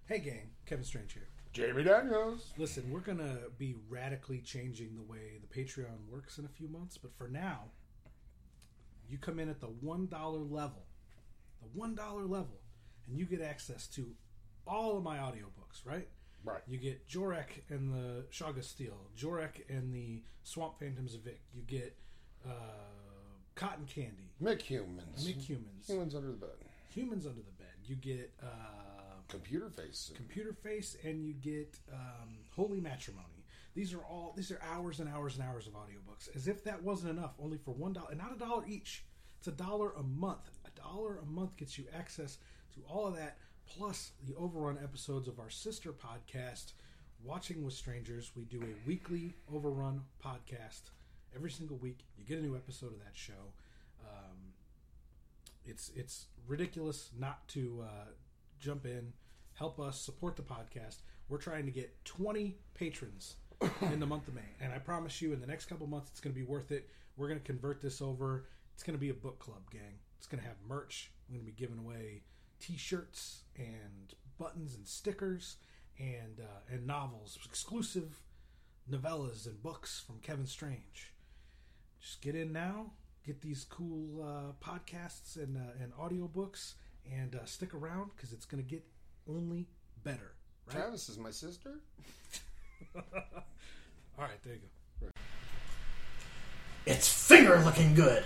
Hey gang, Kevin Strange here. Jamie Daniels. Listen, we're going to be radically changing the way the Patreon works in a few months, but for now, you come in at the $1 level, and you get access to all of my audiobooks, right? Right. You get Jorek and the Shaga Steel, Jorek and the Swamp Phantoms of Vic. You get Cotton Candy. McHumans. Humans Under the Bed. Humans Under the Bed. You get... Computer Face, and you get Holy Matrimony. These are hours and hours and hours of audiobooks. As if that wasn't enough, only for $1, and not $1 each. It's $1 a month. $1 a month gets you access to all of that, plus the Overrun episodes of our sister podcast, Watching with Strangers. We do a weekly Overrun podcast every single week. You get a new episode of that show. It's ridiculous not to jump in, help us support the podcast. We're trying to get 20 patrons in the month of May, and I promise you in the next couple months it's going to be worth it. We're going to convert this over. It's going to be a book club, gang. It's going to have merch. We're going to be giving away t-shirts and buttons and stickers and novels, exclusive novellas and books from Kevin Strange. Just get in now, get these cool podcasts and audiobooks, and stick around because it's going to get only better. Right? Travis is my sister. All right, there you go. It's finger looking good.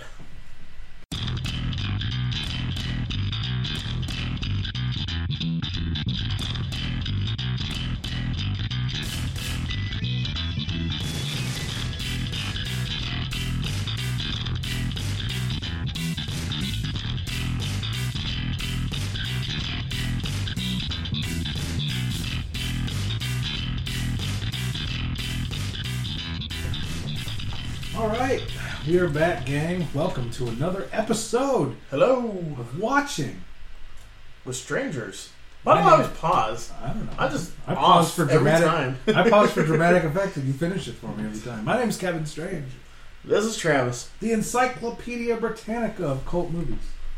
All right, we are back, gang. Welcome to another episode. Hello. Of Watching with Strangers. Why do I always pause? I don't know. I pause for dramatic. Time. I pause for dramatic effect, and you finish it for me every time. My name's Kevin Strange. This is Travis. The Encyclopedia Britannica of cult movies.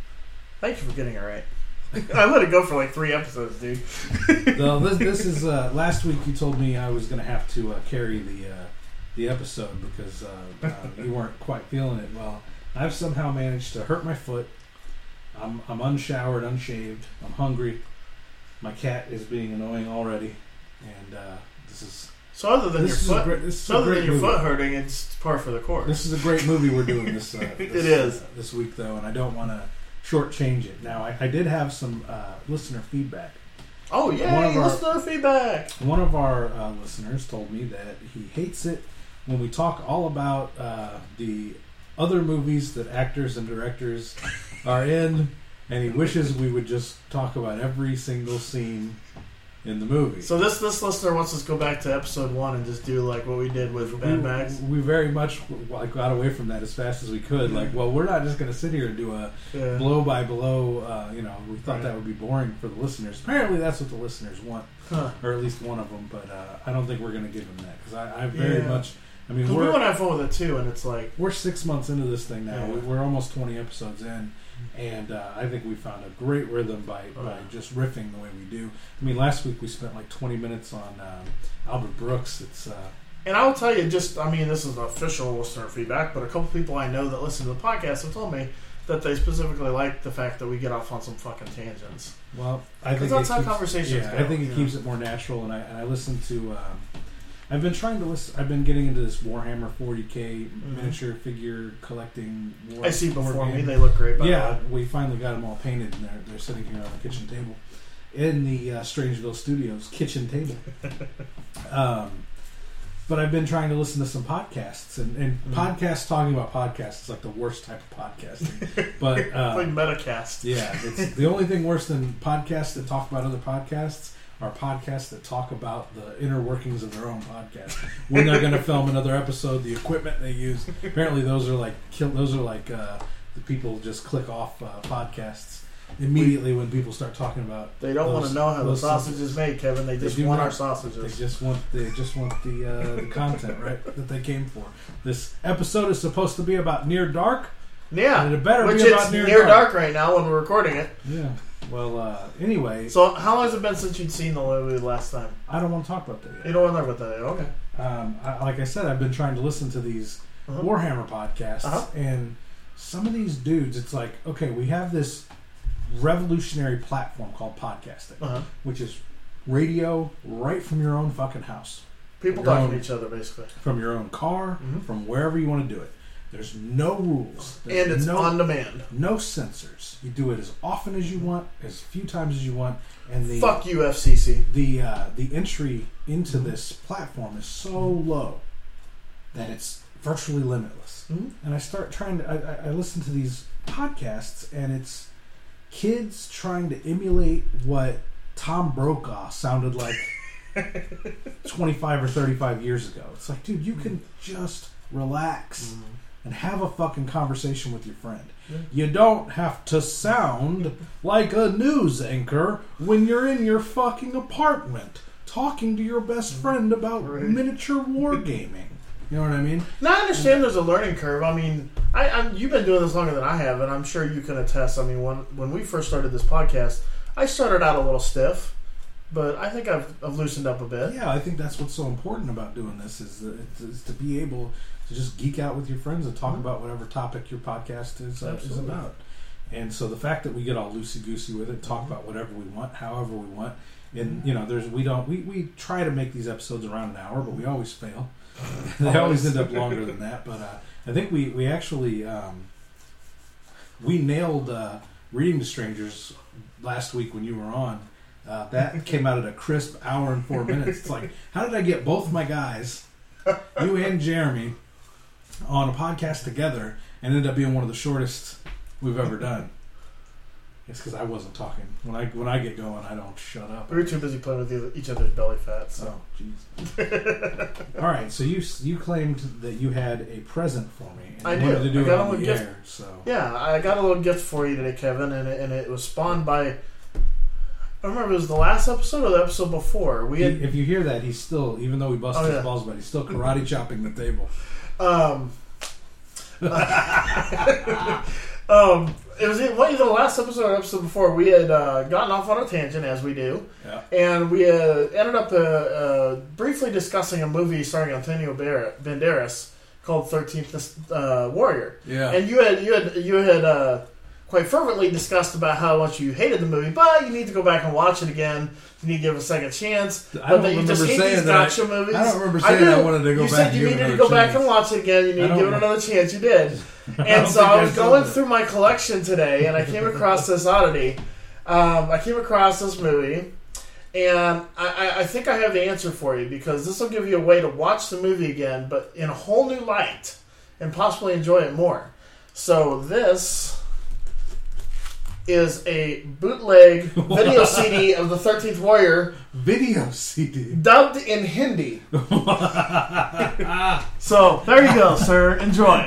Thank you for getting it right. I let it go for like 3 episodes, dude. So this is last week. You told me I was going to have to carry the episode because you weren't quite feeling it. Well, I've somehow managed to hurt my foot. I'm unshowered, unshaved. I'm hungry. My cat is being annoying already, and this is. So other than your foot hurting, it's par for the course. This is a great movie we're doing this. It is this week though, and I don't want to shortchange it. Now I did have some listener feedback. Oh yeah, listener feedback. One of our listeners told me that he hates it when we talk all about the other movies that actors and directors are in, and he wishes we would just talk about every single scene in the movie. So this listener wants us to go back to episode 1 and just do like what we did with Mad Max. We very much got away from that as fast as we could. Like, well, we're not just going to sit here and do a blow by blow. We thought that would be boring for the listeners. Apparently, that's what the listeners want, or at least one of them. But I don't think we're going to give them that because I very much. I mean, we want to have fun with it too, and it's like we're 6 months into this thing now. Yeah. We're almost 20 episodes in, and I think we found a great rhythm by just riffing the way we do. I mean, last week we spent like 20 minutes on Albert Brooks. It's and I will tell you, this is official listener feedback, but a couple people I know that listen to the podcast have told me that they specifically like the fact that we get off on some fucking tangents. Well, I think that's how conversations go. I think it keeps it more natural, and I listen to. I've been trying to listen. I've been getting into this Warhammer 40K miniature figure collecting. I see before me. They look great. We finally got them all painted, and they're sitting here on the kitchen table in the Strangeville Studios kitchen table. But I've been trying to listen to some podcasts, and podcasts talking about podcasts is like the worst type of podcasting. But it's like Metacast. Yeah, it's the only thing worse than podcasts that talk about other podcasts. Are podcasts that talk about the inner workings of their own podcast. When they're going to film another episode, the equipment they use. Apparently, those are like the people just click off podcasts immediately when people start talking about. They don't want to know how the sausage is made, Kevin. They just want our sausages. They just want the content, right? That they came for. This episode is supposed to be about Near Dark. Yeah, and it better which be about Near Dark right now when we're recording it. Yeah. Well, anyway, So, how long has it been since you'd seen the movie last time? I don't want to talk about that yet. You don't want to talk about that. Okay. Like I said, I've been trying to listen to these Warhammer podcasts, and some of these dudes, it's like, okay, we have this revolutionary platform called podcasting, which is radio right from your own fucking house. People talking to each other, basically. From your own car, from wherever you want to do it. There's no rules. And it's on demand. No censors. You do it as often as you want, as few times as you want. And fuck you, FCC. The entry into this platform is so low that it's virtually limitless. And I start trying to... I listen to these podcasts, and it's kids trying to emulate what Tom Brokaw sounded like 25 or 35 years ago. It's like, dude, you can just relax and have a fucking conversation with your friend. You don't have to sound like a news anchor when you're in your fucking apartment talking to your best friend about miniature wargaming. You know what I mean? Now, I understand there's a learning curve. I mean, you've been doing this longer than I have, and I'm sure you can attest. I mean, when we first started this podcast, I started out a little stiff, but I think I've loosened up a bit. Yeah, I think that's what's so important about doing this is to be able to just geek out with your friends and talk about whatever topic your podcast is about. And so the fact that we get all loosey-goosey with it, talk about whatever we want, however we want, and you know, we try to make these episodes around an hour, but we always fail. They always end up longer than that. But I think we actually we nailed Reading to Strangers last week when you were on. That came out at a crisp hour and 4 minutes. It's like, how did I get both my guys, you and Jeremy, on a podcast together and ended up being one of the shortest we've ever done? It's because I wasn't talking. When I get going, I don't shut up. We were too busy playing with each other's belly fat. So. Oh, jeez. All right, so you claimed that you had a present for me. And I wanted do. to do I got it a on little the gift. air. So yeah, I got a little gift for you today, Kevin, and it was spawned by. I don't remember if it was the last episode or the episode before. If you hear that, he's still, even though we busted his balls, but he's still karate chopping the table. It was either the last episode or the episode before. We had gotten off on a tangent, as we do, and we ended up briefly discussing a movie starring Antonio Banderas called 13th Warrior. Yeah, and you had quite fervently discussed about how much you hated the movie, but you need to go back and watch it again. You need to give it a second chance. I don't remember saying that. Movies. I don't remember saying I wanted to go back. You said you needed to go back and watch it again. You need to give it another chance. You did. And so I was going through my collection today, and I came across this oddity. I came across this movie, and I think I have the answer for you, because this will give you a way to watch the movie again, but in a whole new light, and possibly enjoy it more. So this is a bootleg video CD of the 13th Warrior. Video CD. Dubbed in Hindi. So, there you go, sir. Enjoy.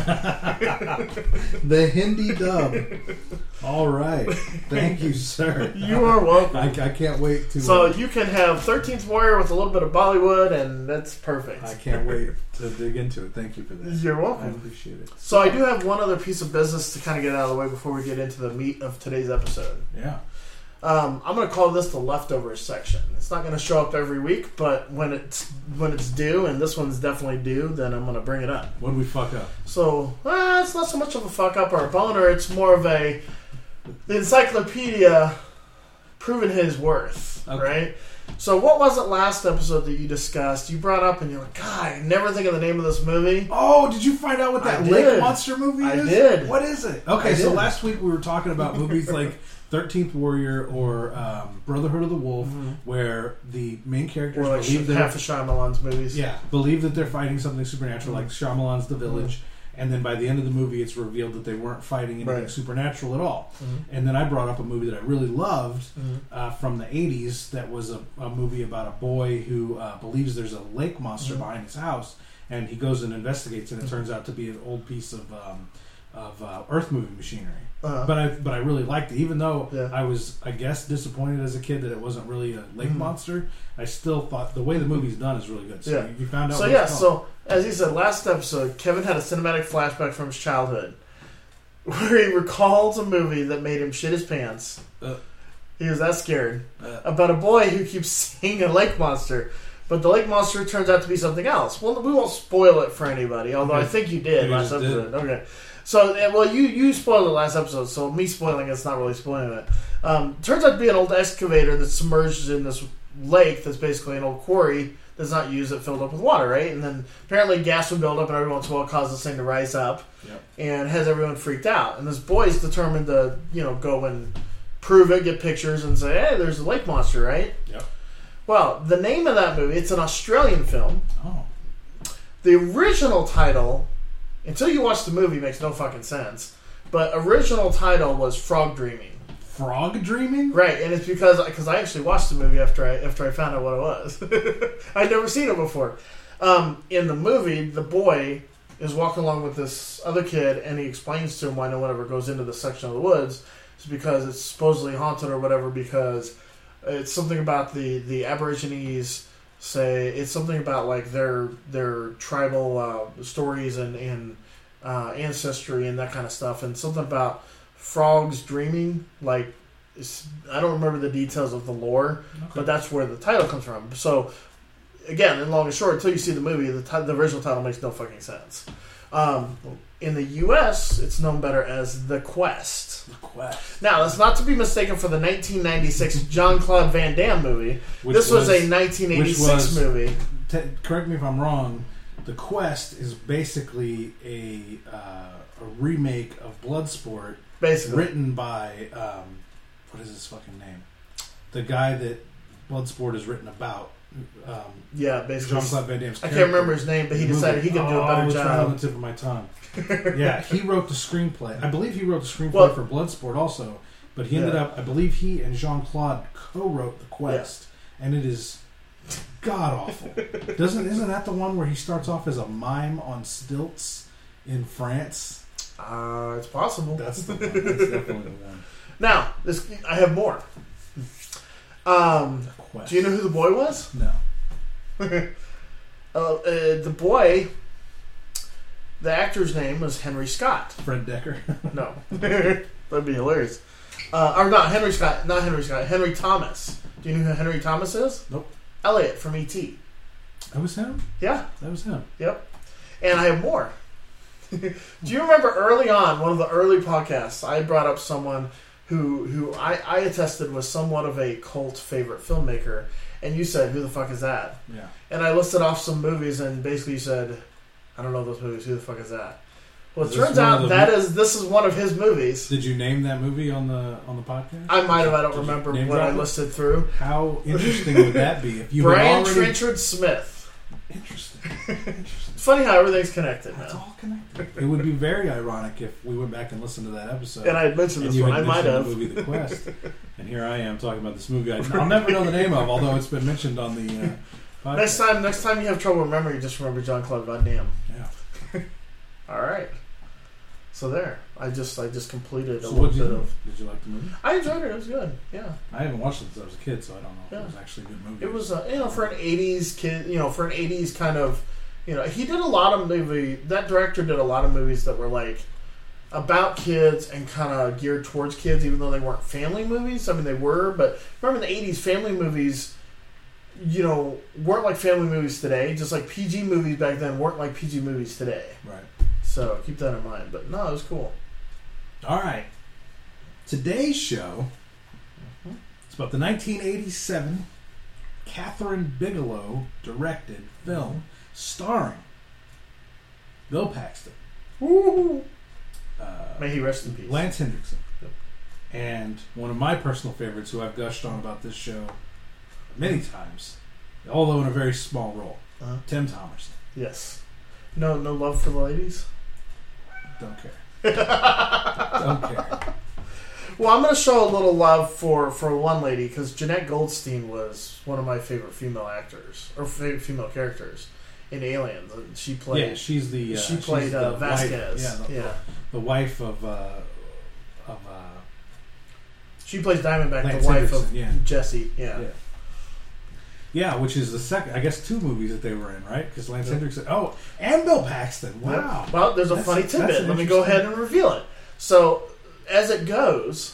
The Hindi dub. All right. Thank you, sir. You are welcome. I can't wait to... So, you can have 13th Warrior with a little bit of Bollywood, and that's perfect. I can't wait to dig into it. Thank you for that. You're welcome. I appreciate it. So, I do have one other piece of business to kind of get out of the way before we get into the meat of today's episode. Yeah. I'm going to call this the leftovers section. It's not going to show up every week, but when it's due, and this one's definitely due, then I'm going to bring it up. What did we fuck up? So, it's not so much of a fuck up or a boner. It's more of the encyclopedia proving his worth, right? So, what was it last episode that you discussed? You brought up, and you're like, God, I never think of the name of this movie. Oh, did you find out what that lake monster movie is? I did. What is it? Okay, so last week we were talking about movies like 13th Warrior or Brotherhood of the Wolf, where the main characters believe that half of Shyamalan's movies. Yeah, believe that they're fighting something supernatural, like Shyamalan's The Village, and then by the end of the movie, it's revealed that they weren't fighting anything supernatural at all. And then I brought up a movie that I really loved from the 80s. That was a movie about a boy who believes there's a lake monster behind his house, and he goes and investigates, and it turns out to be an old piece of earth moving machinery. But I really liked it, even though I was, I guess, disappointed as a kid that it wasn't really a lake monster. I still thought the way the movie's done is really good. So you found out. So so as he said last episode, Kevin had a cinematic flashback from his childhood where he recalls a movie that made him shit his pants, He was that scared about a boy who keeps seeing a lake monster. But the lake monster turns out to be something else. Well, we won't spoil it for anybody, although I think you did last episode. Did. Okay. So, well, you spoiled it last episode, so me spoiling it's not really spoiling it. Turns out to be an old excavator that's submerged in this lake that's basically an old quarry that's not used, that filled up with water, right? And then apparently gas would build up, and every once in a while cause this thing to rise up, and has everyone freaked out. And this boy's determined to, go and prove it, get pictures, and say, hey, there's a lake monster, right? Yep. Well, the name of that movie, it's an Australian film. Oh. The original title, until you watch the movie, makes no fucking sense. But original title was Frog Dreaming. Frog Dreaming? Right, and it's because I actually watched the movie after I found out what it was. I'd never seen it before. In the movie, the boy is walking along with this other kid, and he explains to him why no one ever goes into this section of the woods. It's because it's supposedly haunted or whatever, because it's something about the Aborigines say, it's something about like their tribal stories and ancestry and that kind of stuff, and something about frogs dreaming. Like, I don't remember the details of the lore, but that's where the title comes from. So, again, in long and short, until you see the movie, the original title makes no fucking sense. In the U.S., it's known better as The Quest. The Quest. Now, that's not to be mistaken for the 1996 Jean-Claude Van Damme movie. This was a 1986 movie. Correct me if I'm wrong. The Quest is basically a remake of Bloodsport, basically written by what is his fucking name? The guy that Bloodsport is written about. Yeah, basically. Jean-Claude Van Damme's character. I can't remember his name, but he decided he could do a better job. Right on the tip of my tongue. Yeah, he wrote the screenplay. I believe he wrote the screenplay for Bloodsport also, but he ended up, I believe he and Jean-Claude co-wrote The Quest, and it is god-awful. Isn't that the one where he starts off as a mime on stilts in France? It's possible. That's the one. That's definitely the one. Now, I have more. Do you know who the boy was? No. The boy, the actor's name was Henry Scott. Fred Decker? No. That'd be hilarious. Or not Henry Scott. Henry Thomas. Do you know who Henry Thomas is? Nope. Elliot from E.T. That was him? Yeah. That was him. Yep. And I have more. Do you remember early on, one of the early podcasts, I brought up someone who I attested was somewhat of a cult favorite filmmaker, and you said, who the fuck is that? Yeah. And I listed off some movies, and basically you said, I don't know those movies, who the fuck is that? Well, it turns out this is one of his movies. Did you name that movie on the podcast? I might have. I don't remember what I listed through. How interesting would that be if you Brian Trenchard Smith. Interesting. It's funny how everything's connected. It's all connected. It would be very ironic if we went back and listened to that episode. And I had mentioned this one. I might have. The movie The Quest. And here I am talking about this movie I'll never know the name of, although it's been mentioned on the podcast. Next time you have trouble remembering, just remember Jean-Claude Van Damme. Yeah. All right. So there. I just completed a so little bit of. Did you like the movie? I enjoyed it. It was good. Yeah. I haven't watched it since I was a kid, so I don't know if it was actually a good movie. It was, for an 80s kid, for an 80s kind of, he did a lot of that director did a lot of movies that were like about kids and kind of geared towards kids, even though they weren't family movies. I mean, they were, but remember in the 80s, family movies, weren't like family movies today. Just like PG movies back then weren't like PG movies today. Right. So keep that in mind. But no, it was cool. All right. Today's show is about the 1987 Catherine Bigelow directed film starring Bill Paxton. Woo! May he rest in peace. Lance Hendrickson. Yep. And one of my personal favorites, who I've gushed on about this show many times, although in a very small role, Tim Thomerson. Yes. No love for the ladies? Don't care. Don't care. Well, I'm going to show a little love for one lady, because Jeanette Goldstein was one of my favorite female actors, or favorite female characters in Aliens. She played. Yeah, she's the. She played Vasquez. The wife of. She plays Diamondback, Lance the wife Hendrickson, of Jesse. Yeah. Yeah, which is the second, I guess, 2 movies that they were in, right? Because Lance Hendrickson. Oh, and Bill Paxton. Wow. Yeah. Well, there's a funny tidbit. Let me go ahead and reveal it. So, as it goes,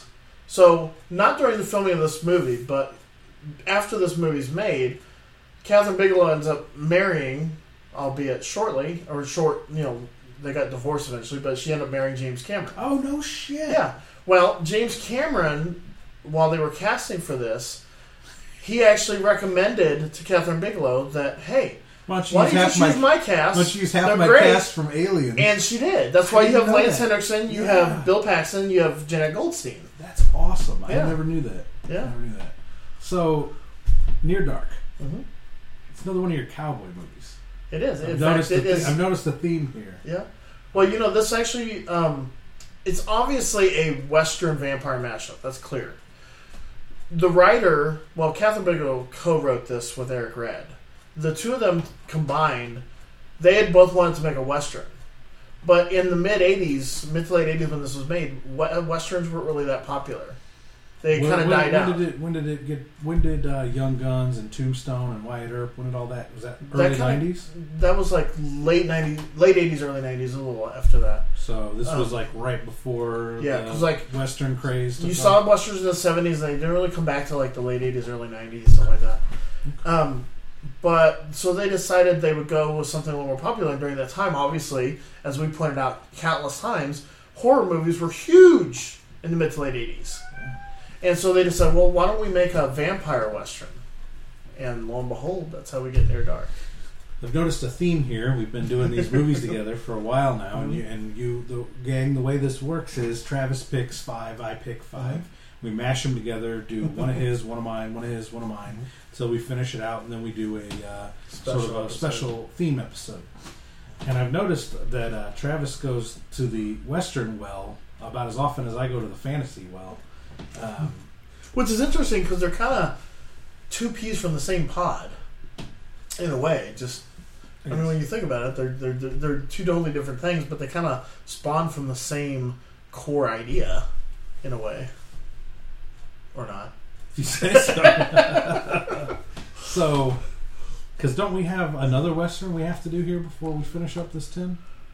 So, not during the filming of this movie, but after this movie's made, Catherine Bigelow ends up marrying, albeit shortly, or they got divorced eventually, but she ended up marrying James Cameron. Oh, no shit. Yeah. Well, James Cameron, while they were casting for this, he actually recommended to Catherine Bigelow that, hey, why don't you just use my cast? Why don't you use half my cast from Aliens? And she did. That's why you have Lance Henriksen, you have Bill Paxton, you have Jeanette Goldstein. That's awesome. Yeah. I never knew that. Yeah. I never knew that. So, Near Dark. Mm-hmm. It's another one of your cowboy movies. It is. I've noticed the theme here. Yeah. Well, this actually, it's obviously a Western vampire mashup. That's clear. The writer, Catherine Bigelow co-wrote this with Eric Red. The two of them combined, they had both wanted to make a Western. But in the mid to late 80s when this was made, Westerns weren't really that popular. They kind of died out. When did Young Guns and Tombstone and Wyatt Earp, when did all that, was that early 90s? That was like late 80s, early 90s, a little after that. So this was like right before the Western craze. You saw Westerns in the 70s, they didn't really come back to like the late 80s, early 90s, stuff like that. But so they decided they would go with something a little more popular during that time. Obviously, as we pointed out countless times, horror movies were huge in the mid to late 80s. And so they decided, why don't we make a vampire Western? And lo and behold, that's how we get Near Dark. I've noticed a theme here. We've been doing these movies together for a while now, and the gang, the way this works is Travis picks 5, I pick 5. We mash them together, do one of his, one of mine, one of his, one of mine, until we finish it out, and then we do a special theme episode. And I've noticed that Travis goes to the Western well about as often as I go to the fantasy well. Which is interesting because they're kind of two peas from the same pod, in a way. When you think about it, they're two totally different things, but they kind of spawn from the same core idea, in a way, or not. If you say so. So, because don't we have another Western we have to do here before we finish up this 10?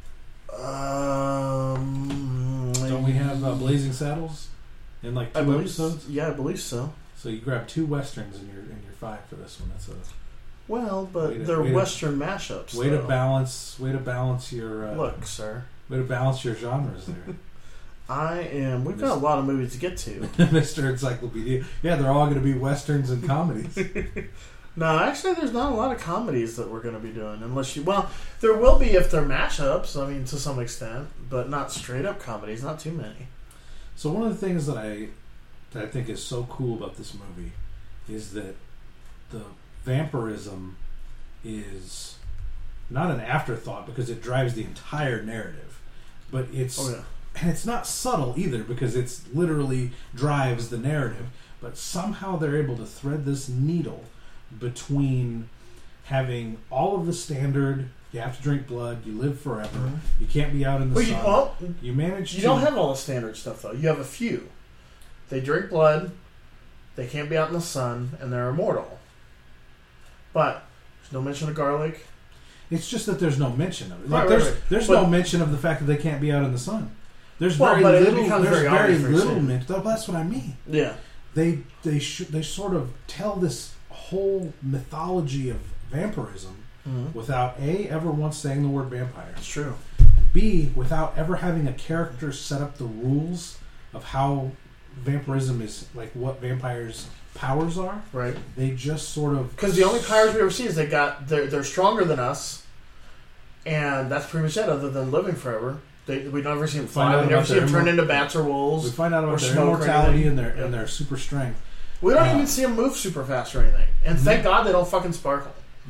Don't we have Blazing Saddles? In like 2 episodes? Yeah, I believe so. So you grab 2 Westerns in your 5 for this one. That's they're Western mashups. Way to balance your look, sir. Way to balance your genres there. We've got a lot of movies to get to. Mr. Encyclopedia. Yeah, they're all going to be Westerns and comedies. No, actually, there's not a lot of comedies that we're going to be doing. There will be if they're mashups, I mean, to some extent, but not straight up comedies, not too many. So one of the things that I think is so cool about this movie is that the vampirism is not an afterthought because it drives the entire narrative, but and it's not subtle either because it's literally drives the narrative, but somehow they're able to thread this needle between having all of the standard, you have to drink blood, you live forever, you can't be out in the sun. You don't have all the standard stuff though. You have a few. They drink blood, they can't be out in the sun, and they're immortal. But there's no mention of garlic. It's just that there's no mention of it. There's no mention of the fact that they can't be out in the sun. There's very little mention. That's what I mean. Yeah. They sort of tell this whole mythology of vampirism without A, ever once saying the word vampire. It's true. B, without ever having a character set up the rules of how vampirism is, like what vampires' powers are. Right. They just sort of... Because the only powers we ever see is they're stronger than us, and that's pretty much it, other than living forever. We never see them fly. We never see them turn into bats or wolves. We find out about their immortality and their super strength. We don't even see them move super fast or anything. And thank God they don't fucking sparkle.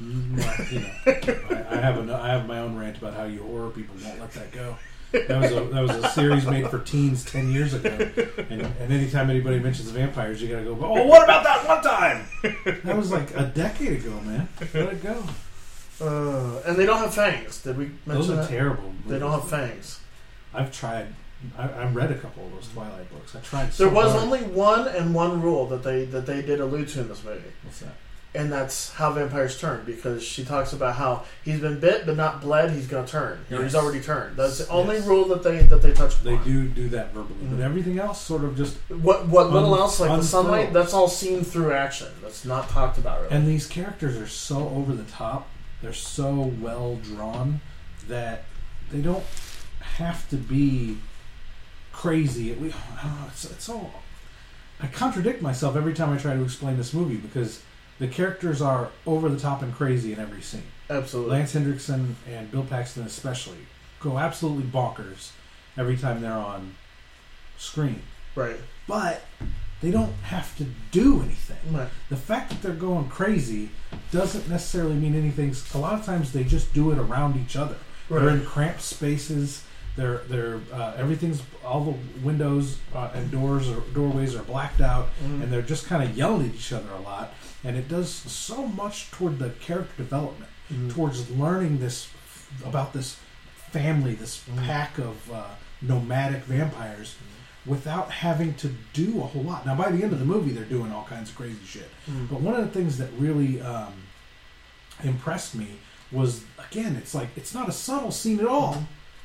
I have my own rant about how you horror people won't let that go. That was a series made for teens 10 years ago, and anytime anybody mentions vampires, you gotta go, oh, what about that one time? That was like a decade ago, man. Let it go. And they don't have fangs. Did we mention that? Those are terrible movies. They don't have fangs. I've tried. I read a couple of those Twilight books. I tried. There was only one rule that they did allude to in this movie. What's that? And that's how vampires turn, because she talks about how he's been bit but not bled, he's going to turn. Or he's already turned. That's the only rule that they touch upon. They do that verbally. But everything else sort of just... What little else, like the sunlight, that's all seen through action. That's not talked about, really. And these characters are so over the top. They're so well drawn that they don't have to be crazy. It's all... I contradict myself every time I try to explain this movie, because the characters are over the top and crazy in every scene. Absolutely. Lance Hendrickson and Bill Paxton especially go absolutely bonkers every time they're on screen. Right. But they don't have to do anything. Right. The fact that they're going crazy doesn't necessarily mean anything. A lot of times they just do it around each other. Right. They're in cramped spaces. They're everything's, all the windows and doors or doorways are blacked out, and they're just kind of yelling at each other a lot. And it does so much toward the character development, towards learning this about this family, this pack of nomadic vampires, without having to do a whole lot. Now, by the end of the movie, they're doing all kinds of crazy shit. But one of the things that really impressed me was, again, it's not a subtle scene at all.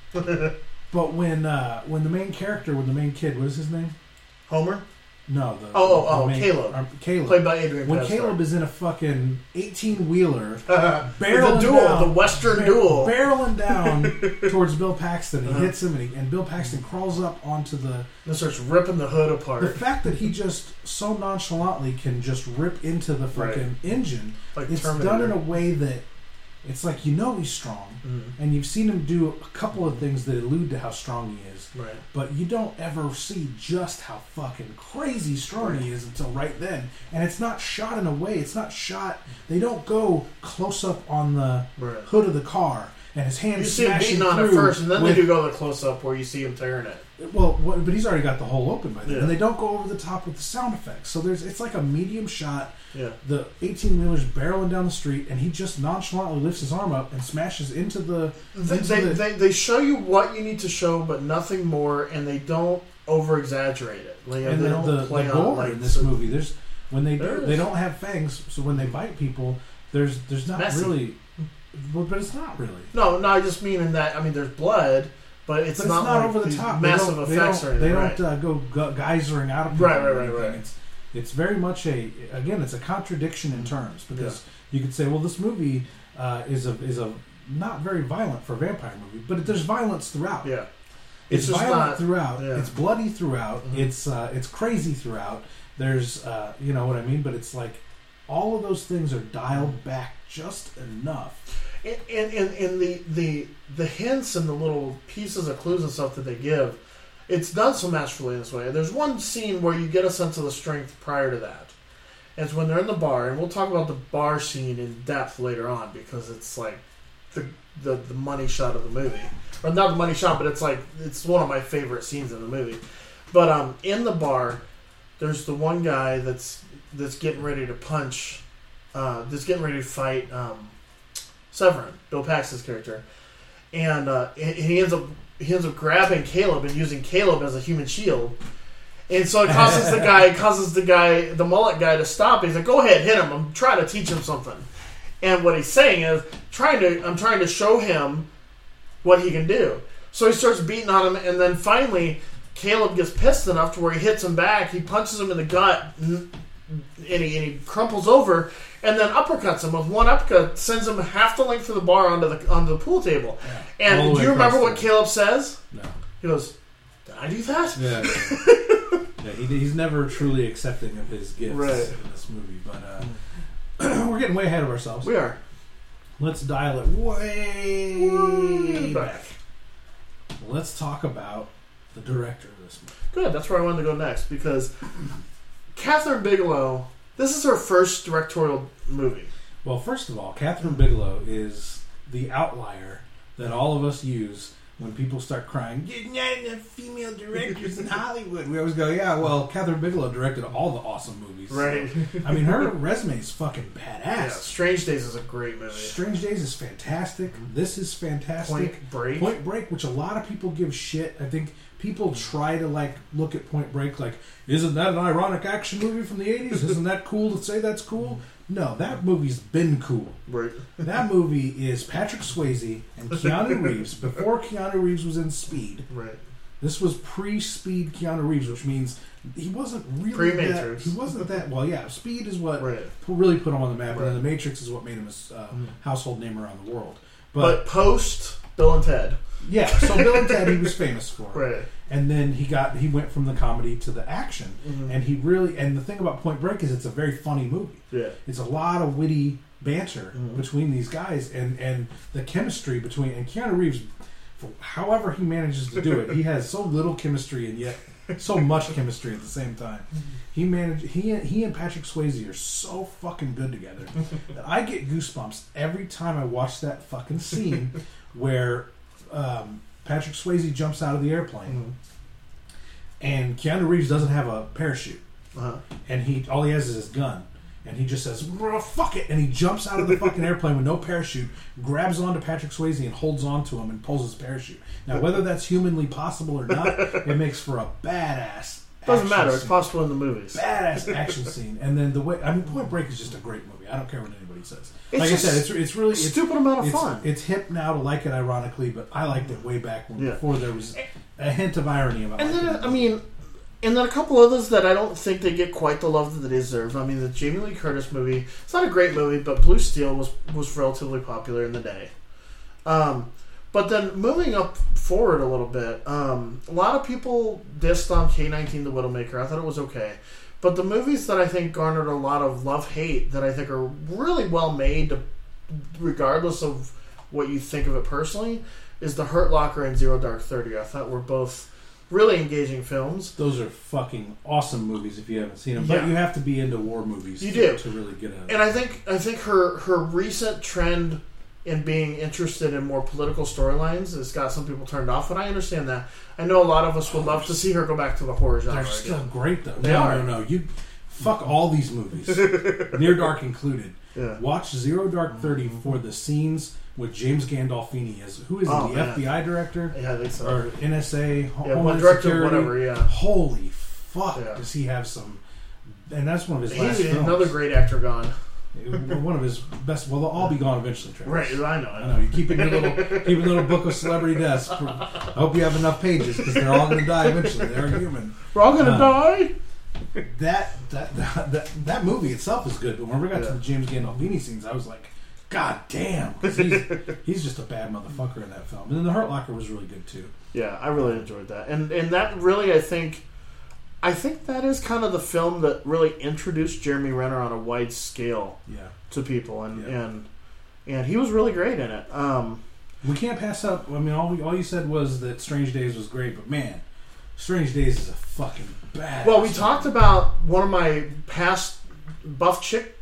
But when the main character, when the main kid, what is his name? Homer? No, Caleb. Caleb. Played by Adrian When Pasdar. Caleb is in a fucking 18-wheeler, the duel, the Western duel, barreling down towards Bill Paxton, he hits him, and Bill Paxton crawls up onto the... And starts ripping the hood apart. The fact that he just so nonchalantly can just rip into the fucking engine, like it's Terminator. done in a way that it's like, you know, he's strong, and you've seen him do a couple of things that allude to how strong he is. Right. But you don't ever see just how fucking crazy strong he is until right then. And it's not shot in a way, it's not shot, they don't go close up on the hood of the car and his hands you see him smashing beating on it through first, and then they do go the close up where you see him tearing it. Well, but he's already got the hole open by then. And they don't go over the top with the sound effects. So it's like a medium shot. Yeah. The 18-wheeler's barreling down the street, and he just nonchalantly lifts his arm up and smashes into the... They show you what you need to show, but nothing more, and they don't over-exaggerate it. Like, and they don't play the on gore like in this movie, they don't have fangs, so when they bite people, there's not messy. Really... But it's not really. No, I just mean in that, I mean, there's blood... But it's not like over the top. Massive effects or anything. They don't go geysering out of people. Right. It's very much it's a contradiction in terms, because you could say, well, this movie is a not very violent for a vampire movie, but there's violence throughout. Yeah, it's violent throughout. Yeah. It's bloody throughout. It's crazy throughout. There's you know what I mean, but it's like all of those things are dialed back just enough. And the hints and the little pieces of clues and stuff that they give, it's done so masterfully in this way. There's one scene where you get a sense of the strength prior to that. And it's when they're in the bar, and we'll talk about the bar scene in depth later on, because it's like the money shot of the movie. Or not the money shot, but it's one of my favorite scenes in the movie. But in the bar, there's the one guy that's getting ready to punch, that's getting ready to fight Severin, Bill Paxton's character, and he ends up grabbing Caleb and using Caleb as a human shield, and so it causes the guy, the mullet guy, to stop. He's like, "Go ahead, hit him. I'm trying to teach him something." And what he's saying is, I'm trying to show him what he can do. So he starts beating on him, and then finally, Caleb gets pissed enough to where he hits him back. He punches him in the gut, and he crumples over. And then uppercuts him with one uppercut, sends him half the length of the bar onto the pool table. Yeah. And do you remember what Caleb says? No. He goes, "Did I do that?" Yeah. He's never truly accepting of his gifts in this movie. But we're getting way ahead of ourselves. We are. Let's dial it way back. Let's talk about the director of this movie. Good. That's where I wanted to go next, because Kathryn Bigelow. This is her first directorial movie. Well, first of all, Kathryn Bigelow is the outlier that all of us use when people start crying, "There's not enough female directors in Hollywood." We always go, "Yeah, well, Kathryn Bigelow directed all the awesome movies." Right. So, I mean, her resume is fucking badass. Yeah, Strange Days is a great movie. Strange Days is fantastic. This is fantastic. Point Break, which a lot of people give shit. I think people try to look at Point Break like, isn't that an ironic action movie from the 80s? Isn't that cool to say that's cool? No, that movie's been cool. Right. That movie is Patrick Swayze and Keanu Reeves before Keanu Reeves was in Speed. Right. This was pre-Speed Keanu Reeves, which means he wasn't really Pre-Matrix. He wasn't that. Well, yeah, Speed is what Right. really put him on the map, Right. and then The Matrix is what made him a household name around the world. But post Bill and Ted. Yeah, so Bill and Ted he was famous for. Right. And then he went from the comedy to the action, Mm-hmm. and the thing about Point Break is it's a very funny movie. Yeah. It's a lot of witty banter Mm-hmm. between these guys, and the chemistry between and Keanu Reeves, however he manages to do it, he has so little chemistry and yet so much chemistry at the same time. He and Patrick Swayze are so fucking good together that I get goosebumps every time I watch that fucking scene where Patrick Swayze jumps out of the airplane and Keanu Reeves doesn't have a parachute, and all he has is his gun. And he just says, fuck it, and he jumps out of the fucking airplane with no parachute, grabs onto Patrick Swayze and holds on to him and pulls his parachute. Now, whether that's humanly possible or not, it makes for a badass Doesn't matter. scene. It's possible in the movies. Badass action scene. And then Point Break is just a great movie. I don't care what anybody says. It's Like I said, it's really... stupid amount of fun. It's hip now to like it ironically, but I liked it way back when, before there was a hint of irony about it. And then a couple others that I don't think they get quite the love that they deserve. I mean, the Jamie Lee Curtis movie, it's not a great movie, but Blue Steel was relatively popular in the day. But then moving up forward a little bit, a lot of people dissed on K-19 The Widowmaker. I thought it was okay. But the movies that I think garnered a lot of love-hate that I think are really well made, regardless of what you think of it personally, is The Hurt Locker and Zero Dark 30. I thought were both really engaging films. Those are fucking awesome movies if you haven't seen them. Yeah. But you have to be into war movies to really get a... And I think her recent trend in being interested in more political storylines has got some people turned off, and I understand that. I know a lot of us would love to see her go back to the horror genre. They're still great, though. They are. No. You fuck all these movies, Near Dark included. Yeah. Watch Zero Dark 30 for the scenes with James Gandolfini as the FBI director? Yeah, I think so. Or NSA, Homeland Director, Security. Whatever. Yeah. Holy fuck! Yeah. Does he have some? And that's one of his last He's films. another great actor gone. One of his best. Well, they'll all be gone eventually. Travis. Right, I know. You keep your little book of celebrity deaths. I hope you have enough pages because they're all going to die eventually. They're human. We're all going to die. That movie itself is good, but when we got to the James Gandolfini scenes, I was like, God damn, 'cause he's just a bad motherfucker in that film. And then The Hurt Locker was really good too. Yeah, I really enjoyed that, and that really, I think that is kind of the film that really introduced Jeremy Renner on a wide scale to people, and he was really great in it. We can't pass up. I mean, all you said was that Strange Days was great, but man, Strange Days is a fucking bad. Well, we talked about one of my past buff chick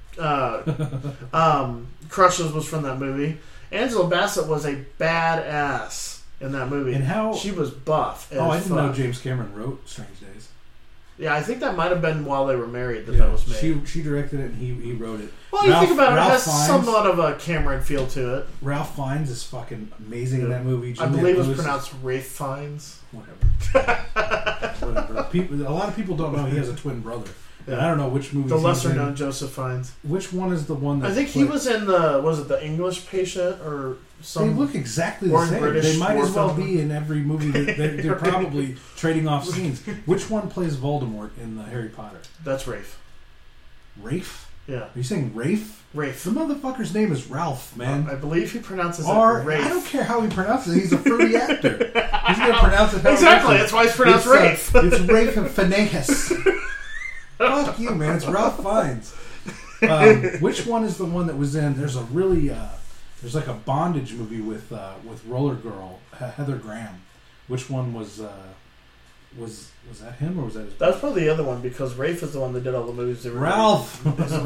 crushes was from that movie. Angela Bassett was a badass in that movie, and how she was buff. I didn't know James Cameron wrote Strange Days. Yeah, I think that might have been while they were married that was made. She directed it and he wrote it. Well, you think about it, it has somewhat of a Cameron feel to it. Ralph Fiennes is fucking amazing in that movie. I believe it was pronounced Rafe Fiennes. Whatever. A lot of people don't know he has a twin brother. And I don't know which movie. The lesser known Joseph Fiennes. Which one is the one that... I think he was in the English Patient or some... They look exactly the same. British they might as well film. be in every movie. They're probably trading off scenes. Which one plays Voldemort in the Harry Potter? That's Rafe. Rafe? Yeah. Are you saying Rafe? Rafe. The motherfucker's name is Ralph, man. I believe he pronounces it Rafe. I don't care how he pronounces it. He's a fruity actor. He's going to pronounce it how exactly. That's why it's pronounced Rafe. It's Rafe and Phineas. Fuck you, man. It's Ralph Fiennes. Which one is the one that was in? There's a really there's like a bondage movie with Roller Girl, Heather Graham. Which one was that him or was that his That's probably the other one because Rafe is the one that did all the movies. Ralph.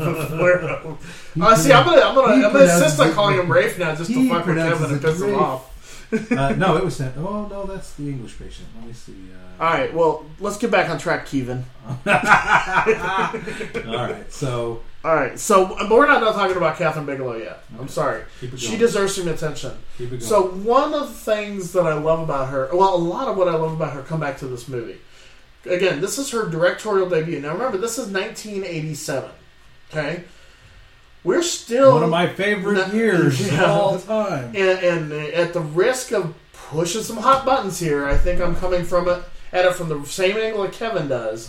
See, I'm gonna insist on calling him Rafe now just to fuck with Kevin and piss him off. No, it was him. Oh no, that's The English Patient. Let me see. All right, well, let's get back on track, Kevin. All right, so but we're not done talking about Catherine Bigelow yet. I'm sorry. She deserves some attention. So one of the things that I love about her, well, a lot of what I love about her come back to this movie. Again, this is her directorial debut. Now remember, this is 1987. Okay? we're still one of my favorite years of all time. And at the risk of pushing some hot buttons here, I think I'm coming at it from the same angle that Kevin does.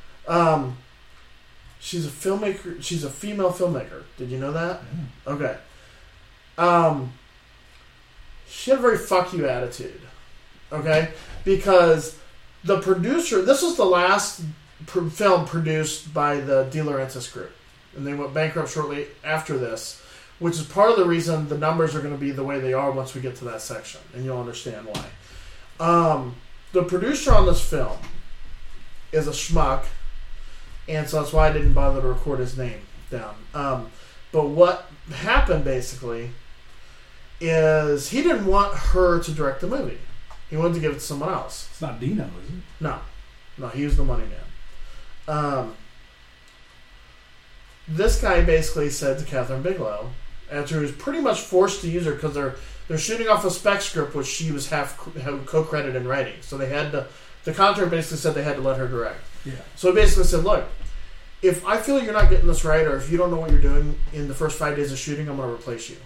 She's a filmmaker. She's a female filmmaker. Did you know that? Yeah. Okay. She had a very fuck you attitude. Okay, because the producer. This was the last film produced by the De Laurentiis group, and they went bankrupt shortly after this, which is part of the reason the numbers are going to be the way they are once we get to that section, and you'll understand why. The producer on this film is a schmuck, and so that's why I didn't bother to record his name down. But what happened, basically, is he didn't want her to direct the movie. He wanted to give it to someone else. It's not Dino, is it? No, he was the money man. This guy basically said to Kathryn Bigelow, after he was pretty much forced to use her because they're shooting off a spec script which she was half co-credited in writing, so they had to. The contract basically said they had to let her direct. Yeah. So he basically said, "Look, if I feel you're not getting this right, or if you don't know what you're doing in the first 5 days of shooting, I'm going to replace you."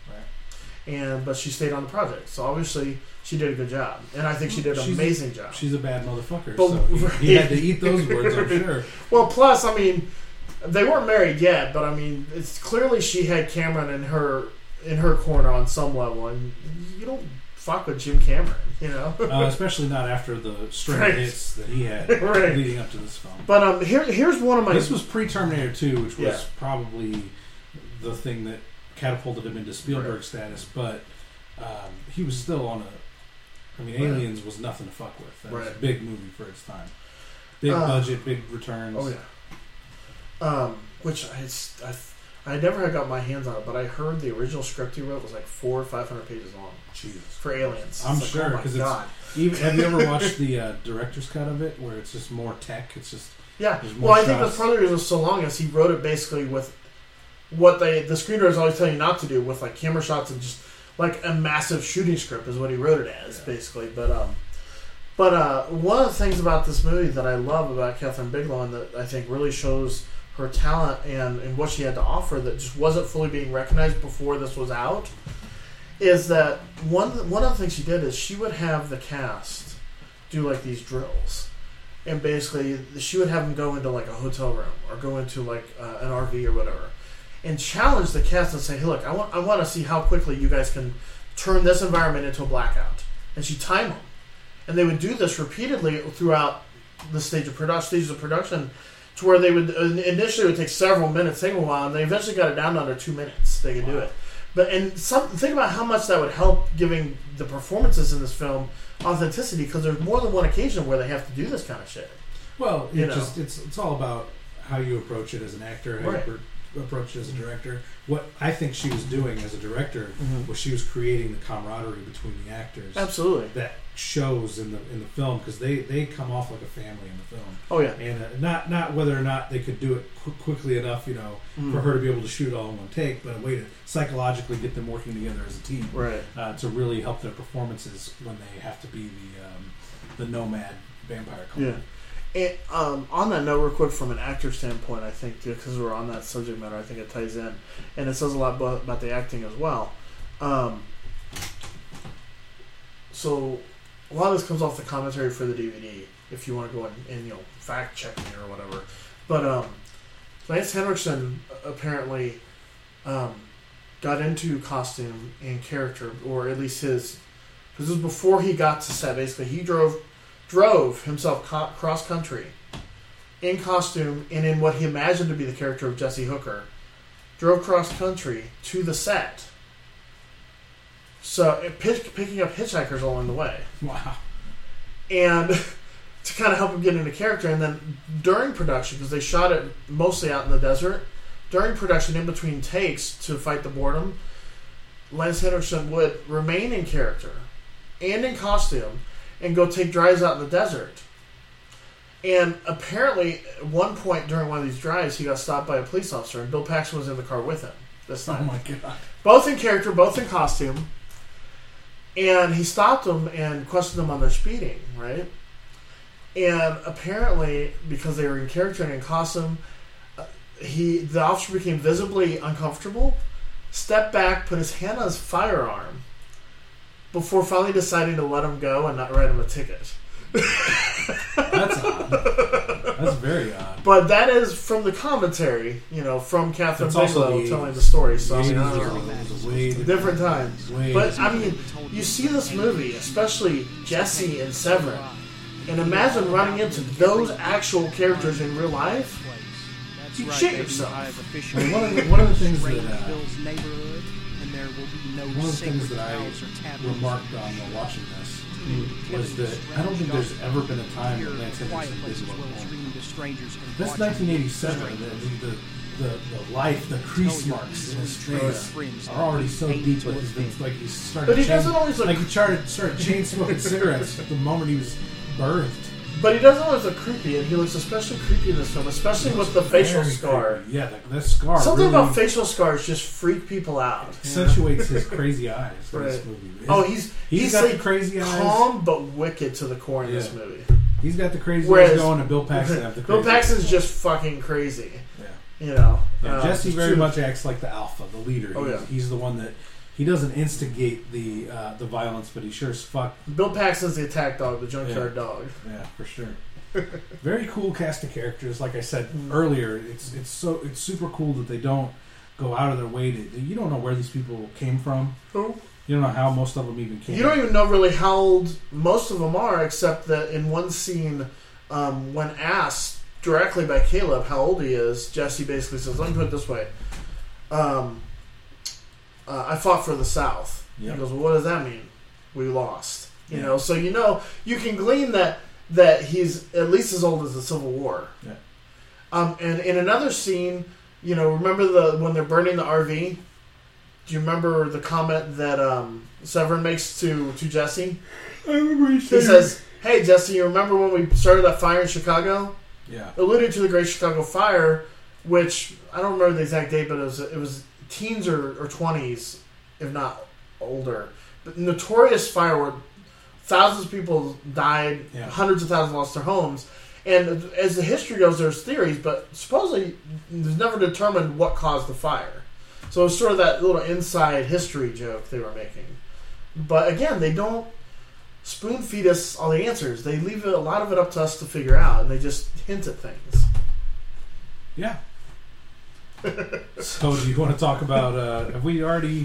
Right. But she stayed on the project, so obviously she did a good job, and I think she did an amazing job. She's a bad motherfucker, so he had to eat those words, I'm sure. Well, plus, I mean, they weren't married yet, but I mean, it's clearly she had Cameron in her corner on some level, and you don't fuck with Jim Cameron, you know. Especially not after the string of hits that he had leading up to this film. But here's one of my. This was pre-Terminator 2, which was probably the thing that catapulted him into Spielberg status, but he was still on a. I mean, Aliens was nothing to fuck with. That was a big movie for its time. Big budget, big returns. Oh yeah. Which I never had got my hands on it, but I heard the original script he wrote was like 400 or 500 pages long. Jesus. For Aliens. I'm sure, because have you ever watched the director's cut of it, where it's just more tech? It's just Well, I think that's part of the reason it was so long is he wrote it basically with what the screenwriters always tell you not to do, with like camera shots and just like a massive shooting script is what he wrote it as, basically. But one of the things about this movie that I love about Kathryn Bigelow, and that I think really shows her talent and what she had to offer that just wasn't fully being recognized before this was out, is that one of the things she did is she would have the cast do like these drills, and basically she would have them go into like a hotel room or go into like an RV or whatever, and challenge the cast and say, "Hey, look, I want to see how quickly you guys can turn this environment into a blackout." And she'd time them, and they would do this repeatedly throughout the stages of production, to where they would initially it would take several minutes, take a while, and they eventually got it down to under 2 minutes. They could do it. But think about how much that would help giving the performances in this film authenticity, because there's more than one occasion where they have to do this kind of shit. Well, it's all about how you approach it as an actor, how you approach it as a director. What I think she was doing as a director was she was creating the camaraderie between the actors. Absolutely. That shows in the film, because they come off like a family in the film. Oh yeah. And not whether or not they could do it quickly enough, for her to be able to shoot it all in one take, but a way to psychologically get them working together as a team, to really help their performances when they have to be the nomad vampire cult. Yeah. And, on that note, real quick, from an actor standpoint, I think, because we're on that subject matter, I think it ties in, and it says a lot about the acting as well. So a lot of this comes off the commentary for the DVD, if you want to go and fact check me or whatever. But Lance Henriksen apparently got into costume and character, or at least because this was before he got to set. Basically, he drove himself cross country in costume and in what he imagined to be the character of Jesse Hooker. Drove cross country to the set. So picking up hitchhikers along the way. Wow. And to kind of help him get into character. And then during production, because they shot it mostly out in the desert, during production, in between takes to fight the boredom, Lance Henriksen would remain in character and in costume and go take drives out in the desert. And apparently, at one point during one of these drives, he got stopped by a police officer, and Bill Paxton was in the car with him this time. Oh my God. Both in character, both in costume. And he stopped them and questioned them on their speeding, right? And apparently, because they were in character and in costume, the officer became visibly uncomfortable, stepped back, put his hand on his firearm, before finally deciding to let him go and not write him a ticket. That's odd. That's very odd. But that is from the commentary, from Catherine That's Bigelow telling the story. So I mean, I don't know. It was a way Different times. But I mean, you see this movie, especially Jesse and Severin, and imagine running into those actual characters in real life. You shit yourself. I mean, one of the things that I remarked on while watching this was that I don't think there's ever been a time that Lance Henriksen didn't look home. This 1987, the life, the crease marks in his face are already so deep. Like he started. But he doesn't always look. Like he started chain smoking cigarettes the moment he was birthed. But he doesn't always look creepy, and he looks especially creepy in this film, especially with the facial scar. Creepy. Yeah, that scar. Something really about facial scars just freak people out. Accentuates his crazy eyes in this movie. He's got like the crazy eyes. Calm but wicked to the core in this movie. He's got the crazy eyes going, and Bill Paxton have the crazy Bill Paxton's eyes. just fucking crazy. Yeah. Jesse very much acts like the alpha, the leader. He's the one that. He doesn't instigate the violence, but he sure as fuck. Bill Paxton's the attack dog, the junkyard dog. Yeah, for sure. Very cool cast of characters. Like I said earlier, it's super cool that they don't go out of their way to. You don't know where these people came from. Who? You don't know how most of them even came. You don't even know really how old most of them are, except that in one scene, when asked directly by Caleb how old he is, Jesse basically says, "Let me put it this way." I fought for the South. Yep. He goes, well, what does that mean? We lost. You know, so you can glean that he's at least as old as the Civil War. Yeah. And in another scene, remember when they're burning the RV? Do you remember the comment that Severin makes to Jesse? I remember he says, "Hey Jesse, you remember when we started that fire in Chicago?" Yeah. Alluding to the Great Chicago Fire, which I don't remember the exact date, but it was teens or 20s, if not older. But notorious fire where thousands of people died, hundreds of thousands lost their homes. And as the history goes, there's theories, but supposedly there's never determined what caused the fire. So it's sort of that little inside history joke they were making. But again, they don't spoon feed us all the answers. They leave a lot of it up to us to figure out, and they just hint at things. Yeah. So, do you want to talk about? Have we already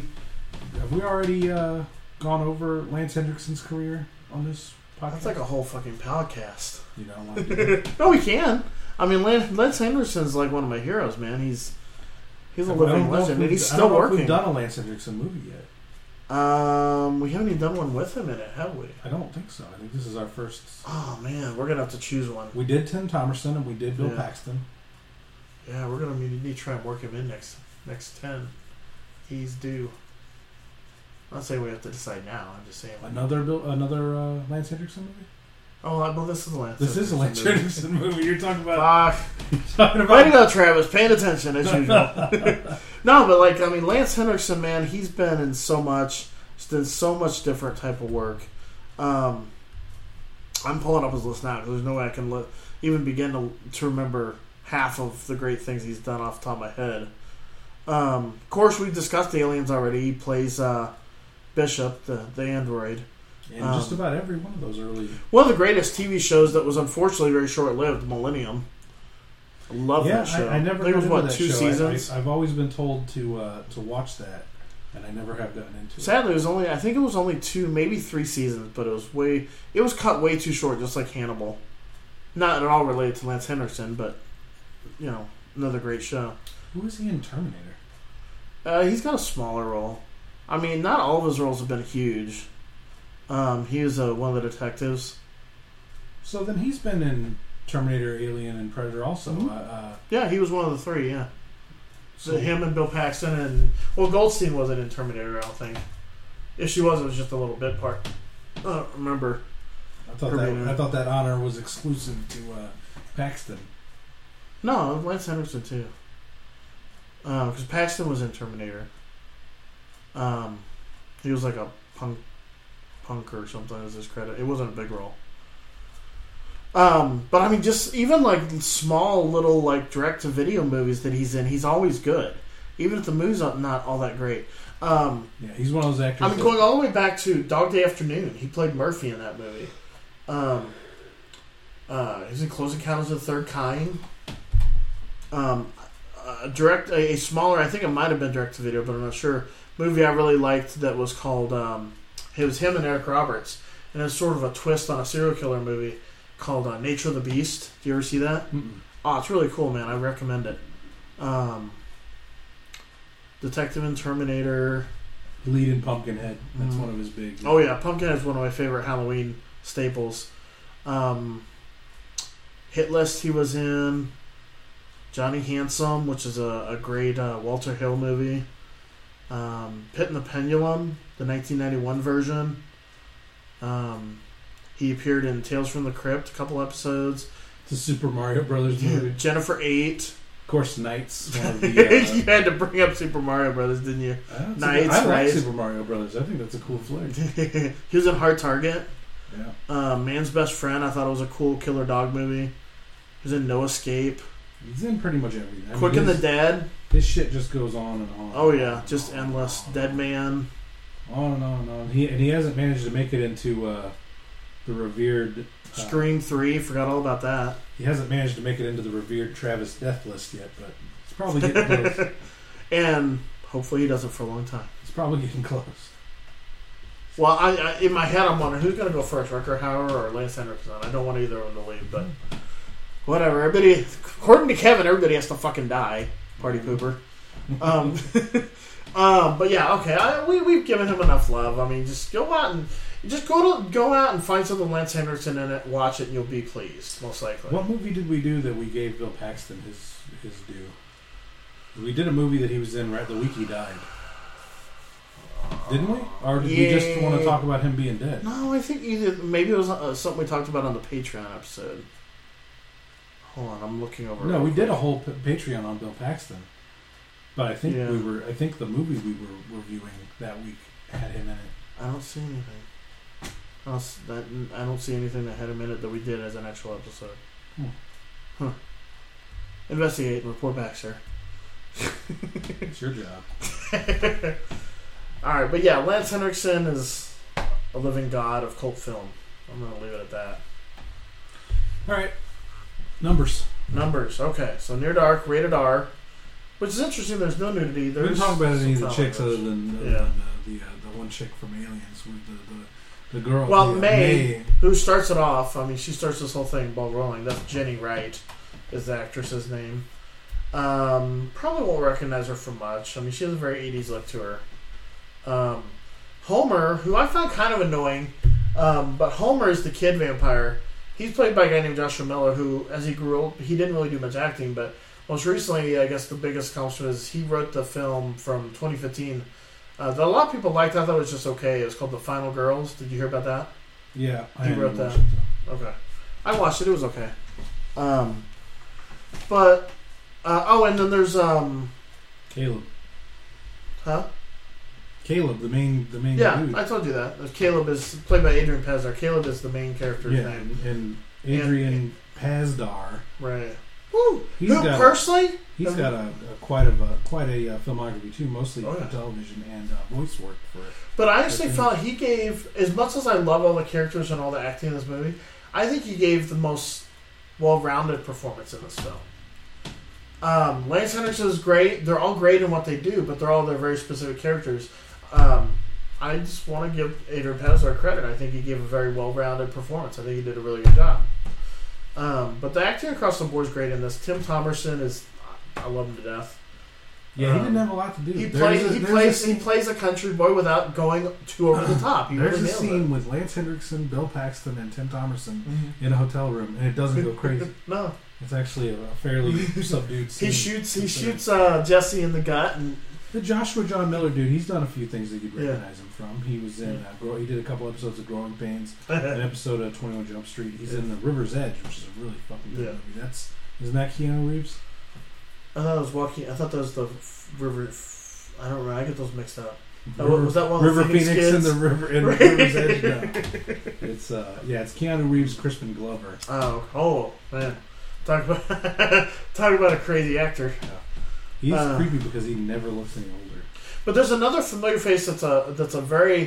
gone over Lance Henriksen's career on this podcast? That's like a whole fucking podcast. You don't want to do it? No, we can. I mean, Lance Henriksen's like one of my heroes, man. He's a living legend, and he's still working. We've done a Lance Henriksen movie yet. We haven't even done one with him in it, have we? I don't think so. I think this is our first. Oh man, we're gonna have to choose one. We did Tim Thomerson and we did Bill Paxton. Yeah, we're gonna need to try and work him in next 10. He's due. I'm not saying we have to decide now. I'm just saying another Lance Henriksen movie. Oh well, this is a Lance. This is a Lance Henriksen movie. You're talking about. Way to go, Travis. Paying attention as usual. No, but Lance Henriksen, man, he's been in so much. He's done so much different type of work. I'm pulling up his list now because there's no way I can even begin to remember half of the great things he's done off the top of my head. Of course, we've discussed Aliens already. He plays Bishop, the android. And just about every one of those early... One of the greatest TV shows that was unfortunately very short-lived, Millennium. I love that show. I never got into that 2 seasons. I've always been told to watch that, and I never have gotten into it. Sadly, I think it was only 2, maybe 3 seasons, but it was cut way too short, just like Hannibal. Not at all related to Lance Henriksen, but, another great show. Who is he in Terminator? He's got a smaller role. I mean, not all of his roles have been huge. He was one of the detectives. So then he's been in Terminator, Alien, and Predator also. Mm-hmm. Yeah, he was one of the 3, yeah. So him and Bill Paxton and... Well, Goldstein wasn't in Terminator, I don't think. If she was, it was just a little bit part. I don't remember. I thought that honor was exclusive to Paxton. No, Lance Henriksen too. Because Paxton was in Terminator. He was like a punk or something as his credit. It wasn't a big role. But I mean, just even like small little like direct to video movies that he's in, he's always good, even if the movie's not all that great. Yeah, he's one of those actors. I mean, going all the way back to Dog Day Afternoon, he played Murphy in that movie. He's in Close Encounters of the Third Kind. A smaller, I think it might have been direct to video, but I'm not sure. Movie I really liked that was called. It was him and Eric Roberts, and it's sort of a twist on a serial killer movie called Nature of the Beast. Do you ever see that? Mm-mm. Oh, it's really cool, man. I recommend it. Detective in Terminator. Lead in Pumpkinhead. That's one of his big. Oh yeah, Pumpkinhead is one of my favorite Halloween staples. Hit List he was in. Johnny Handsome, which is a great Walter Hill movie. Pit and the Pendulum, the 1991 version. He appeared in Tales from the Crypt, a couple episodes. The Super Mario Brothers movie. Jennifer 8. Of course, Knights. One of the, you had to bring up Super Mario Brothers, didn't you? Knights. I like Super Mario Brothers. I think that's a cool flick. He was in Hard Target. Yeah. Man's Best Friend. I thought it was a cool killer dog movie. He was in No Escape. He's in pretty much everything. Quick and the Dead. His shit just goes on and on. Oh yeah, just endless. Dead Man. On and on and on. He hasn't managed to make it into the revered Scream 3. Forgot all about that. He hasn't managed to make it into the revered Travis death list yet, but he's probably getting close. And hopefully he doesn't for a long time. He's probably getting close. Well, I in my head I'm wondering who's going to go first, Rutger Hauer or Lance Henriksen. I don't want either one to leave, but whatever. Everybody, according to Kevin, everybody has to fucking die. Party pooper. But yeah, okay. We've given him enough love. I mean, just go out and find something Lance Henriksen in it, watch it, and you'll be pleased, most likely. What movie did we do that we gave Bill Paxton his due? We did a movie that he was in right the week he died. Didn't we? Or did we just want to talk about him being dead? No, I think maybe it was something we talked about on the Patreon episode. Hold on, I'm looking over. No, we did a whole Patreon on Bill Paxton, but I think I think the movie we were reviewing that week had him in it. I don't see anything. I don't see anything that had him in it that we did as an actual episode. Huh. Investigate and report back, sir. It's your job. Alright, but yeah, Lance Henriksen is a living god of cult film. I'm going to leave it at that. Alright. Numbers, okay. So Near Dark, rated R. Which is interesting, there's no nudity. We didn't talk about any of the chicks other than the one chick from Aliens with the girl. Well, May, who starts it off, I mean, she starts this whole thing ball rolling. That's Jenny Wright, is the actress's name. Probably won't recognize her from much. I mean, she has a very 80s look to her. Homer, who I found kind of annoying, but Homer is the kid vampire. He's played by a guy named Joshua Miller, who, as he grew old, he didn't really do much acting, but most recently, I guess the biggest accomplishment is he wrote the film from 2015 that a lot of people liked. I thought it was just okay. It was called The Final Girls. Did you hear about that? Yeah, he wrote that. Okay, I watched it. It was okay. And then there's Caleb. Huh? Caleb, the main yeah, dude. I told you that. Caleb is played by Adrian Pazdar. Caleb is the main character's name. And Adrian Pazdar. Right. Woo! He's got quite a filmography too, mostly for television and voice work for it. But I actually felt he gave, as much as I love all the characters and all the acting in this movie, I think he gave the most well-rounded performance in this film. Lance Henriksen is great. They're all great in what they do, but they're all their very specific characters. I just want to give Adrian Pazdar credit. I think he gave a very well-rounded performance. I think he did a really good job. But the acting across the board is great in this. Tim Thomerson I love him to death. Yeah, he didn't have a lot to do. He plays a country boy without going too over the top. There's a scene with Lance Henriksen, Bill Paxton, and Tim Thomerson in a hotel room, and it doesn't go crazy. No, it's actually a fairly subdued scene. He shoots Jesse in the gut. And the Joshua John Miller dude, he's done a few things that you'd recognize him from. He was in he did a couple episodes of Growing Pains, an episode of 21 Jump Street. He's in The River's Edge, which is a really fucking good movie. Isn't that Keanu Reeves? I thought it was Joaquin. I thought that was the River. I don't know. I get those mixed up. Was that one of River the Phoenix Phoenix kids? and the River's Edge? No. It's it's Keanu Reeves, Crispin Glover. Oh man, talk about a crazy actor. He's creepy because he never looks any older. But there's another familiar face that's a very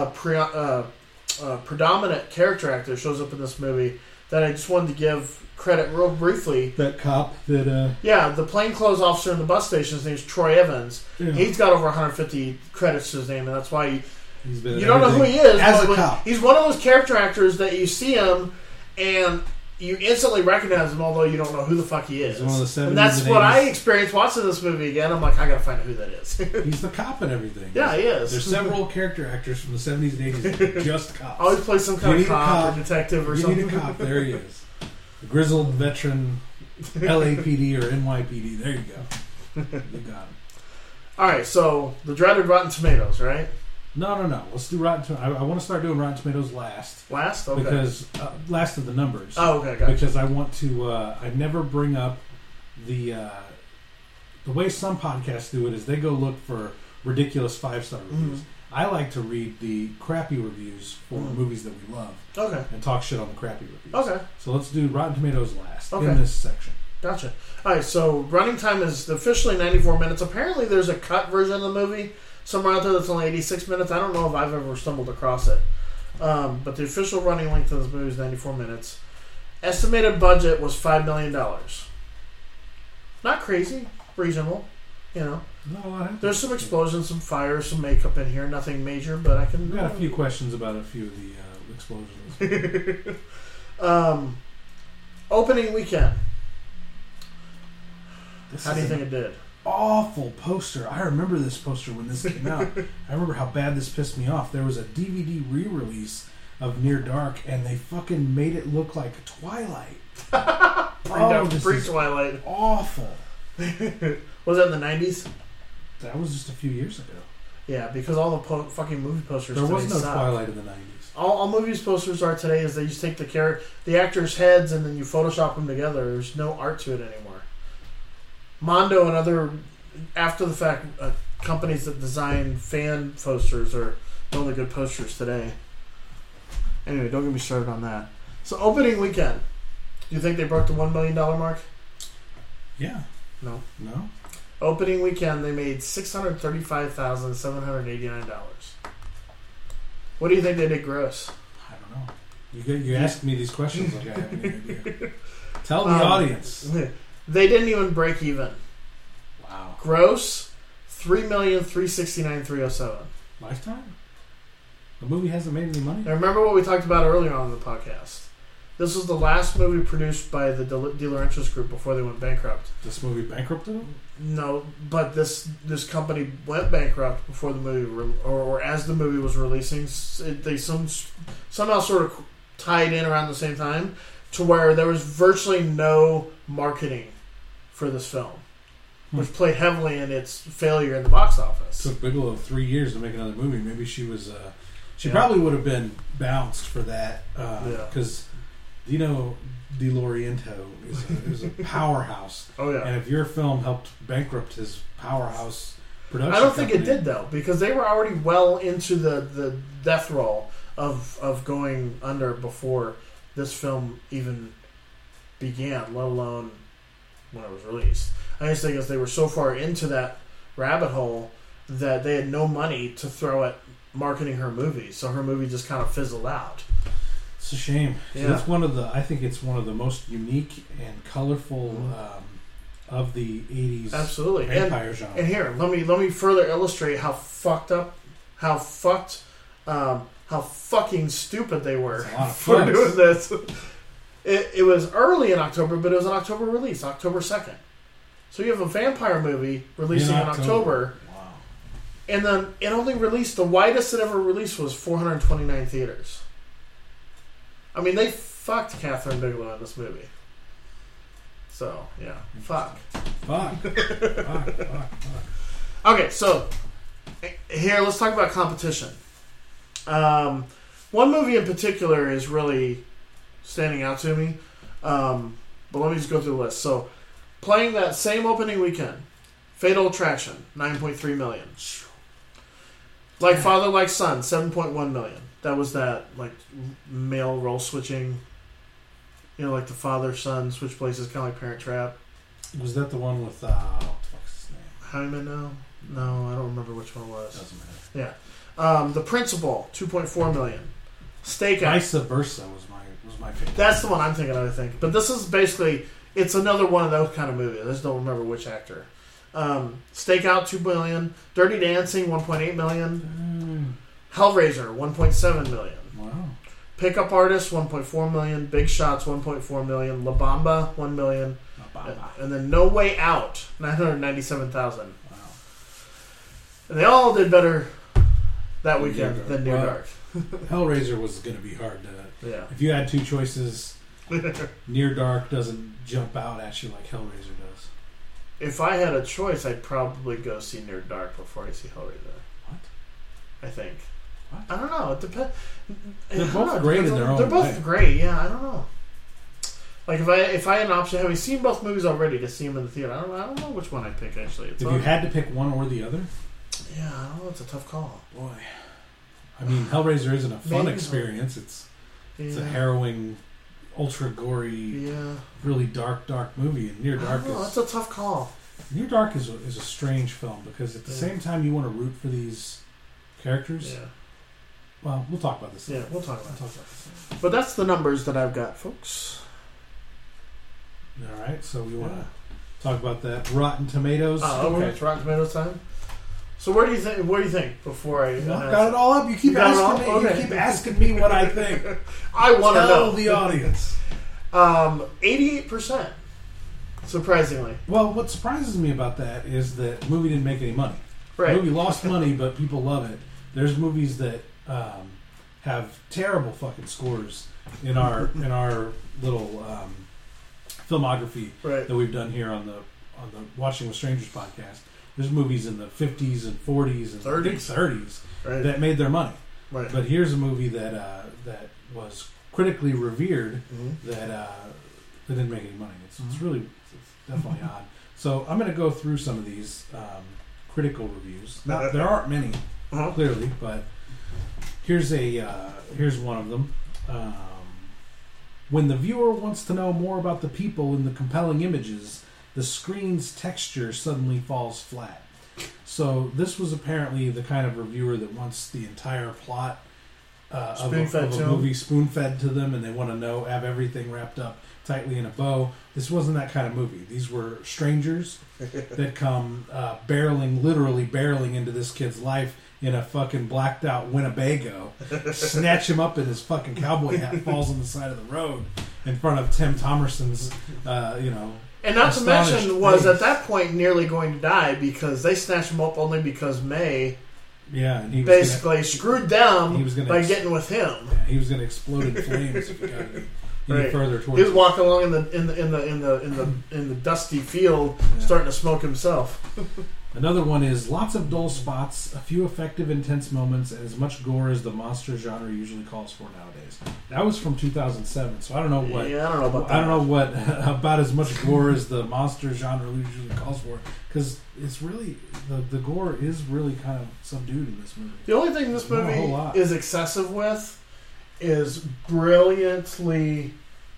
predominant character actor that shows up in this movie that I just wanted to give credit real briefly. That cop that the plainclothes officer in the bus station, his name's Troy Evans. Yeah. He's got over 150 credits to his name, and that's why you don't know who he is. As a cop. He's one of those character actors that you see him and you instantly recognize him, although you don't know who the fuck he is. He's one of the 70s and that's and what 80s. I experienced watching this movie again. I'm like, I gotta find out who that is. He's the cop and everything. Yeah, he is. There's several character actors from the 70s and 80s that are just cops. Always play some kind of cop or detective or something. You need a cop. There he is. A grizzled veteran, LAPD or NYPD. There you go. You got him. All right, so the dreaded Rotten Tomatoes, right? No. Let's do Rotten Tomatoes. I want to start doing Rotten Tomatoes last. Last? Okay. Because last of the numbers. Oh, okay, gotcha. Because I want to. I never bring up the way some podcasts do it is they go look for ridiculous 5-star reviews. I like to read the crappy reviews for movies that we love. Okay. And talk shit on the crappy reviews. Okay. So let's do Rotten Tomatoes last in this section. Gotcha. All right, so running time is officially 94 minutes. Apparently there's a cut version of the movie somewhere out there that's only 86 minutes. I don't know if I've ever stumbled across it. But the official running length of this movie is 94 minutes. Estimated budget was $5 million. Not crazy. Reasonable. You know. No, there's some explosions, some fire, some makeup in here. Nothing major, but I can... We've got a few questions about a few of the explosions. Opening weekend. How do you think it did? Awful poster. I remember this poster when this came out. I remember how bad this pissed me off. There was a DVD re-release of Near Dark, and they fucking made it look like Twilight. Pre-Twilight. Awful. Was that in the 90s? That was just a few years ago. Yeah, because all the fucking movie posters. There was no suck. Twilight in the 90s. All movies posters are today is they just take the actors' heads and then you Photoshop them together. There's no art to it anymore. Mondo and other after the fact companies that design fan posters are the only good posters today. Anyway, don't get me started on that. So opening weekend, do you think they broke the $1 million mark? Yeah. No. Opening weekend, they made $635,789. What do you think they did gross? I don't know. You ask me these questions like I have any idea. Tell the audience. They didn't even break even. Wow. Gross, $3,369,307. Lifetime? The movie hasn't made any money? Now remember what we talked about earlier on in the podcast. This was the last movie produced by the Dealer Interest Group before they went bankrupt. This movie bankrupted them? No, but this company went bankrupt before the movie, or as the movie was releasing. They somehow sort of tied in around the same time to where there was virtually no marketing for this film, which played heavily in its failure in the box office. It took Bigelow 3 years to make another movie. Maybe she was... She probably would have been bounced for that because Dino De Laurentiis is a powerhouse. Oh yeah, and if your film helped bankrupt his powerhouse production, I don't think it did though, because they were already well into the death roll of going under before this film even began, let alone when it was released. I just think as they were so far into that rabbit hole that they had no money to throw at marketing her movie, so her movie just kind of fizzled out. It's a shame. Yeah. It's I think it's one of the most unique and colorful of the 80s vampire genre. And here, let me further illustrate how fucking stupid they were for doing this. It was early in October, but it was an October release, October 2nd. So you have a vampire movie releasing in October. Wow. And then it only released, the widest it ever released was 429 theaters. I mean, they fucked Catherine Bigelow in this movie. So, yeah. Fuck. Okay, so here, let's talk about competition. One movie in particular is really standing out to me. But let me just go through the list. So, playing that same opening weekend, Fatal Attraction, $9.3 million. Like Father, Like Son, 7.1 million. That was that like male role switching. You know, like the father son switch places, kind of like Parent Trap. Was that the one with what the fuck's his name? Hyman? No, I don't remember which one it was. Doesn't matter. Yeah, The Principal, 2.4 million. Stakeout. Vice Versa was my favorite. That's the one I'm thinking of, I think. But this is basically, it's another one of those kind of movies. I just don't remember which actor. Stakeout, 2 million. Dirty Dancing, 1.8 million. Hellraiser, 1.7 million. Wow. Pickup Artist, 1.4 million. Big Shots, 1.4 million. La Bamba, 1 million. And then No Way Out, 997,000. Wow. And they all did better that weekend than Near Dark. Hellraiser was going to be hard to... Yeah. If you had two choices, Near Dark doesn't jump out at you like Hellraiser does. If I had a choice, I'd probably go see Near Dark before I see Hellraiser. What? I think. What? I don't know. It depends. They're both great in their own way. They're both great. Yeah, I don't know. Like if I had an option, having seen both movies already, to see them in the theater, I don't know which one I'd pick. Actually, if you had to pick one or the other, yeah, I don't know. It's a tough call. Boy, I mean, Hellraiser isn't a fun experience. It's a harrowing, ultra gory, really dark movie. And Near Dark it's a tough call. Near Dark is a strange film because at the same time you want to root for these characters. Yeah. Well, we'll talk about this. Yeah, we'll talk about this. But that's the numbers that I've got, folks. All right, so we want to talk about that Rotten Tomatoes. Oh, okay, it's Rotten Tomatoes time. So what do you think? What do you think before I got it all up? You keep asking me. Okay. You keep asking me what I think. I want to know. Tell the audience. 88%. Surprisingly. Well, what surprises me about that is that the movie didn't make any money. Right. The movie lost money, but people love it. There's movies that have terrible fucking scores in our little filmography that we've done here on the Watching with Strangers podcast. There's movies in the 50s and 40s and 30s that made their money. Right. But here's a movie that was critically revered that didn't make any money. It's definitely odd. So I'm going to go through some of these critical reviews. There aren't many, clearly, but here's one of them. When the viewer wants to know more about the people in the compelling images, the screen's texture suddenly falls flat. So this was apparently the kind of reviewer that wants the entire plot of a movie spoon-fed to them, and they want to have everything wrapped up tightly in a bow. This wasn't that kind of movie. These were strangers that come literally barreling into this kid's life in a fucking blacked out Winnebago, snatch him up in his fucking cowboy hat, falls on the side of the road in front of Tim Thomerson's, And not to mention, was at that point nearly going to die because they snatched him up only because May and he basically screwed them by getting with him. Yeah, he was going to explode in flames if he got any further towards. He was walking along in the dusty field, starting to smoke himself. Another one is lots of dull spots, a few effective, intense moments, and as much gore as the monster genre usually calls for nowadays. That was from 2007, so I don't know what. Yeah, I don't know about that. I don't know what about as much gore as the monster genre usually calls for, because it's really the gore is really kind of subdued in this movie. The only thing this movie is excessive with is brilliantly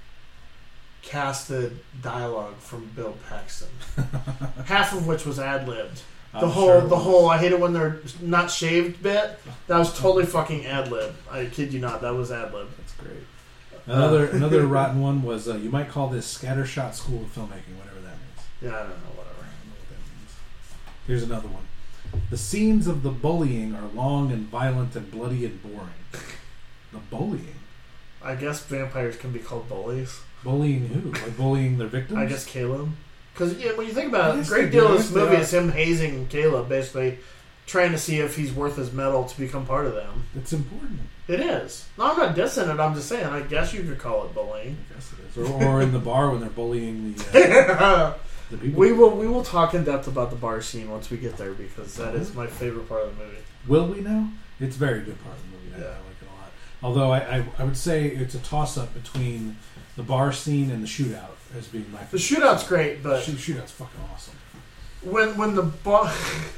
casted dialogue from Bill Paxton, half of which was ad-libbed. The whole I hate it when they're not shaved bit, that was totally fucking ad-lib. I kid you not, that was ad-lib. That's great. Another rotten one was you might call this scattershot school of filmmaking, whatever that means. Yeah, I don't know, whatever. I don't know what that means. Here's another one. The scenes of the bullying are long and violent and bloody and boring. The bullying? I guess vampires can be called bullies. Bullying who? Like bullying their victims? I guess Caleb. Because when you think about it, a great deal of this movie is him hazing Caleb, basically trying to see if he's worth his mettle to become part of them. It's important. It is. No, I'm not dissing it. I'm just saying, I guess you could call it bullying. I guess it is. Or in the bar when they're bullying the people. We will talk in depth about the bar scene once we get there, because that is my favorite part of the movie. Will we now? It's a very good part of the movie. Yeah. I like it a lot. Although I would say it's a toss-up between the bar scene and the shootout as being my favorite. The shootout's great, but the shootout's fucking awesome. When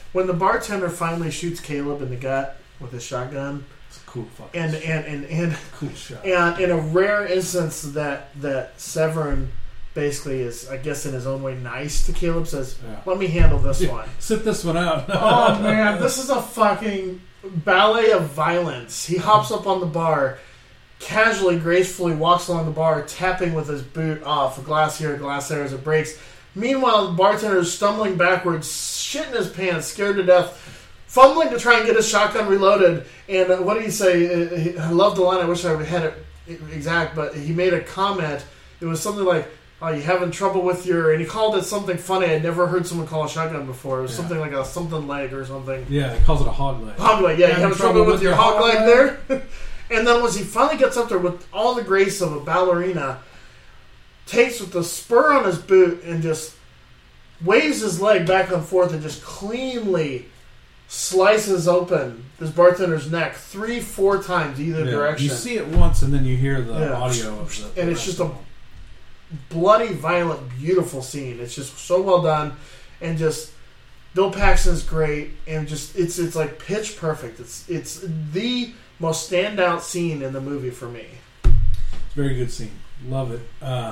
when the bartender finally shoots Caleb in the gut with his shotgun. It's a cool fucking and cool shot. And in a rare instance that Severin basically is, I guess in his own way, nice to Caleb, says, let me handle this one. Sit this one out. Oh man, this is a fucking ballet of violence. He hops up on the bar, casually, gracefully walks along the bar, tapping with his boot off, a glass here, a glass there as it breaks. Meanwhile, the bartender is stumbling backwards, shitting his pants, scared to death, fumbling to try and get his shotgun reloaded. And what did he say? I love the line. I wish I had it exact, but he made a comment. It was something like, "Oh, you having trouble with your?" And he called it something funny. I'd never heard someone call a shotgun before. It was something like a something leg or something. Yeah, he calls it a hog leg. Hog leg. Yeah, you having trouble with your hog leg there? And then once he finally gets up there with all the grace of a ballerina, takes with the spur on his boot and just waves his leg back and forth and just cleanly slices open this bartender's neck 3-4 times either direction. You see it once and then you hear the audio of the and it's just a bloody, violent, beautiful scene. It's just so well done, and just Bill Paxton's great, and just it's like pitch perfect. It's the most standout scene in the movie for me. It's a very good scene. Love it.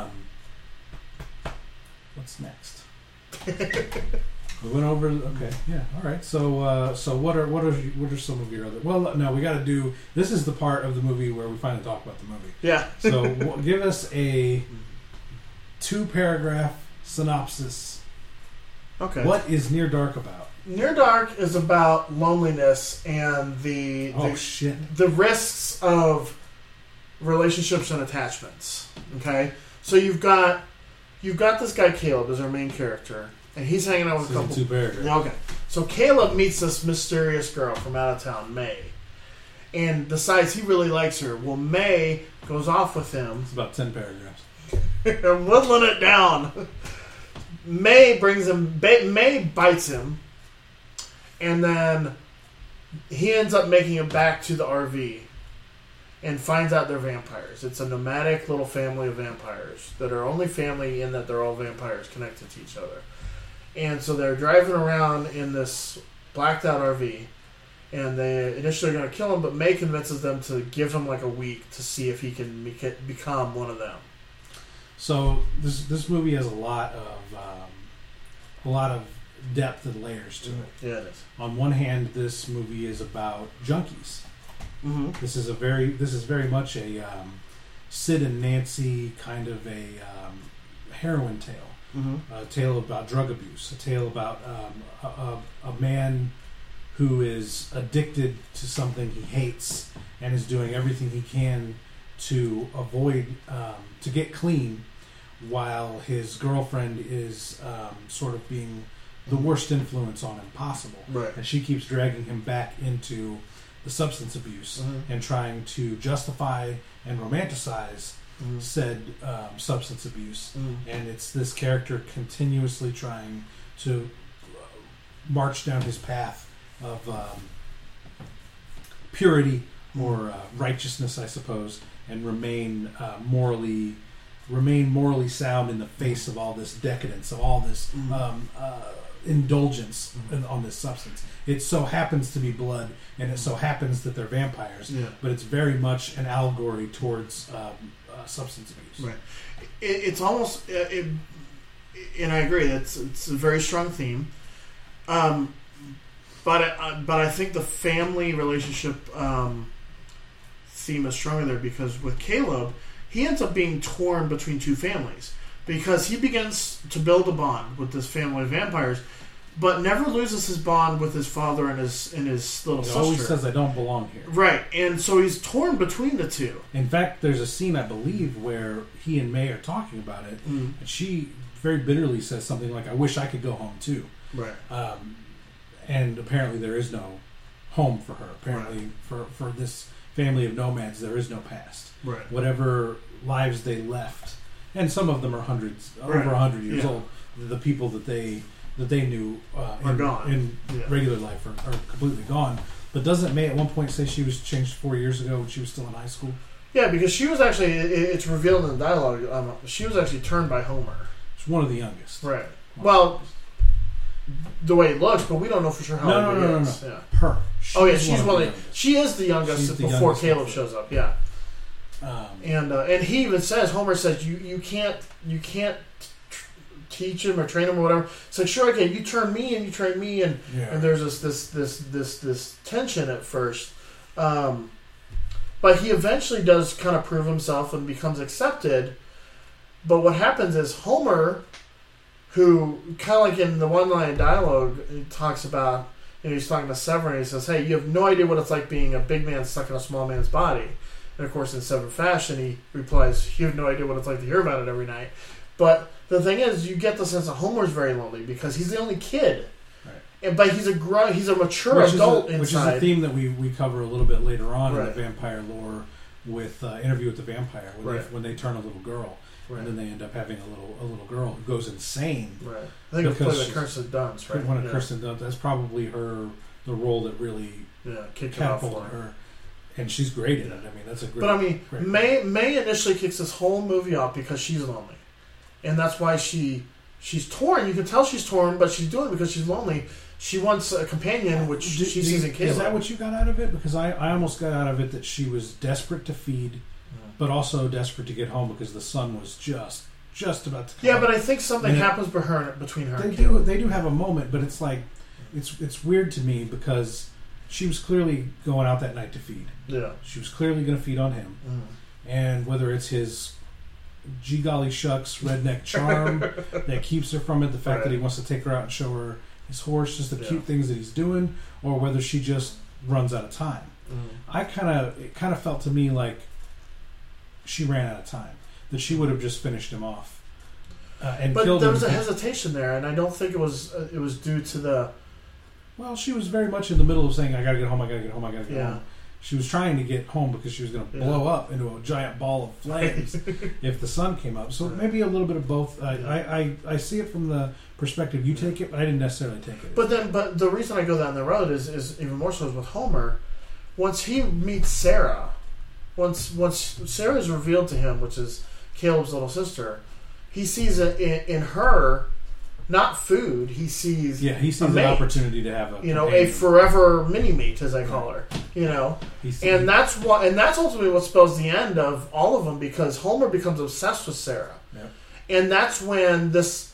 What's next? We went over. Okay, yeah, all right. So what are some of your other? Well, no, we got to do. This is the part of the movie where we finally talk about the movie. Yeah. So give us a 2-paragraph synopsis. Okay. What is Near Dark about? Near Dark is about loneliness and the risks of relationships and attachments. Okay, so you've got this guy Caleb as our main character. And he's hanging out with a couple. 2 paragraphs. Okay. So Caleb meets this mysterious girl from out of town, May, and decides he really likes her. Well, May goes off with him. It's about 10 paragraphs. I'm whittling it down. May brings him. May bites him, and then he ends up making it back to the RV, and finds out they're vampires. It's a nomadic little family of vampires that are only family in that they're all vampires connected to each other. And so they're driving around in this blacked out RV, and they initially are going to kill him, but May convinces them to give him like a week to see if he can become one of them. So this movie has a lot of depth and layers to it. Yeah, it is. On one hand, this movie is about junkies. Mm-hmm. This is very much a Sid and Nancy kind of a heroine tale. Mm-hmm. A tale about drug abuse, a tale about a man who is addicted to something he hates and is doing everything he can to avoid, to get clean, while his girlfriend is sort of being the worst influence on him possible. Right. And she keeps dragging him back into the substance abuse and trying to justify and romanticize said substance abuse, and it's this character continuously trying to march down his path of purity or righteousness, I suppose, and remain morally sound in the face of all this decadence, of all this indulgence on this substance. It so happens to be blood, and it so happens that they're vampires, but it's very much an allegory towards substance abuse. Right. It's almost, and I agree. It's a very strong theme. But I think the family relationship theme is stronger there, because with Caleb, he ends up being torn between two families, because he begins to build a bond with this family of vampires, but never loses his bond with his father and his little sister. He always says, "I don't belong here." Right, and so he's torn between the two. In fact, there's a scene, I believe, where he and May are talking about it, and she very bitterly says something like, "I wish I could go home too." Right. And apparently there is no home for her. Apparently for this family of nomads, there is no past. Right. Whatever lives they left, and some of them are over 100 years old, the people that they knew in regular life are completely gone. But doesn't May at one point say she was changed 4 years ago when she was still in high school? Yeah, because she was actually, it's revealed in the dialogue, she was actually turned by Homer. She's one of the youngest. Right. Well, the way he looks, but we don't know for sure how old he is. No. Yeah. Her. She's one of the youngest. She is the youngest before Caleb shows up. Yeah. And he even says, Homer says, you can't teach him or train him or whatever. It's like, sure, okay, you turn me and you train me, and there's this tension at first, but he eventually does kind of prove himself and becomes accepted. But what happens is Homer, who kind of like in the one line dialogue, he talks about, he's talking to Severin, and he says, hey, you have no idea what it's like being a big man stuck in a small man's body. And of course, in Severin fashion, he replies, you have no idea what it's like to hear about it every night. But the thing is, you get the sense that Homer's very lonely because he's the only kid. Right. But he's a mature adult inside. Which is a theme that we cover a little bit later on in the vampire lore with Interview with the Vampire, when they turn a little girl. Right. And then they end up having a little girl who goes insane. Right. I think it's played by Kirsten Dunst, right? One of Kirsten Dunst. That's probably the role that really catapulted her. And she's great in it. I mean, that's a great. But I mean, May initially kicks this whole movie off because she's lonely, and that's why she's torn. You can tell she's torn, but she's doing it because she's lonely. She wants a companion, which she sees in Caleb. Is that what you got out of it? Because I almost got out of it that she was desperate to feed, but also desperate to get home because the sun was just about to come. Yeah, but I think something happens between her. They do have a moment, but it's like it's weird to me because she was clearly going out that night to feed. Yeah, she was clearly going to feed on him, and whether it's his gee golly shucks redneck charm that keeps her from it, the fact that he wants to take her out and show her his horse, just the cute things that he's doing, or whether she just runs out of time. It kind of felt to me like she ran out of time, that she would have just finished him off and killed him. But there was a hesitation there, and I don't think it was due to the. Well, she was very much in the middle of saying, "I gotta get home. I gotta get home. I gotta get home." She was trying to get home because she was going to blow up into a giant ball of flames if the sun came up. So maybe a little bit of both. I see it from the perspective you take it, but I didn't necessarily take it. But the reason I go down the road is even more so is with Homer. Once he meets Sarah, once Sarah's revealed to him, which is Caleb's little sister, he sees it in her. Not food. He sees. Yeah, he sees an opportunity to have a forever mini mate, as I call her. And that's ultimately what spells the end of all of them because Homer becomes obsessed with Sarah, and that's when this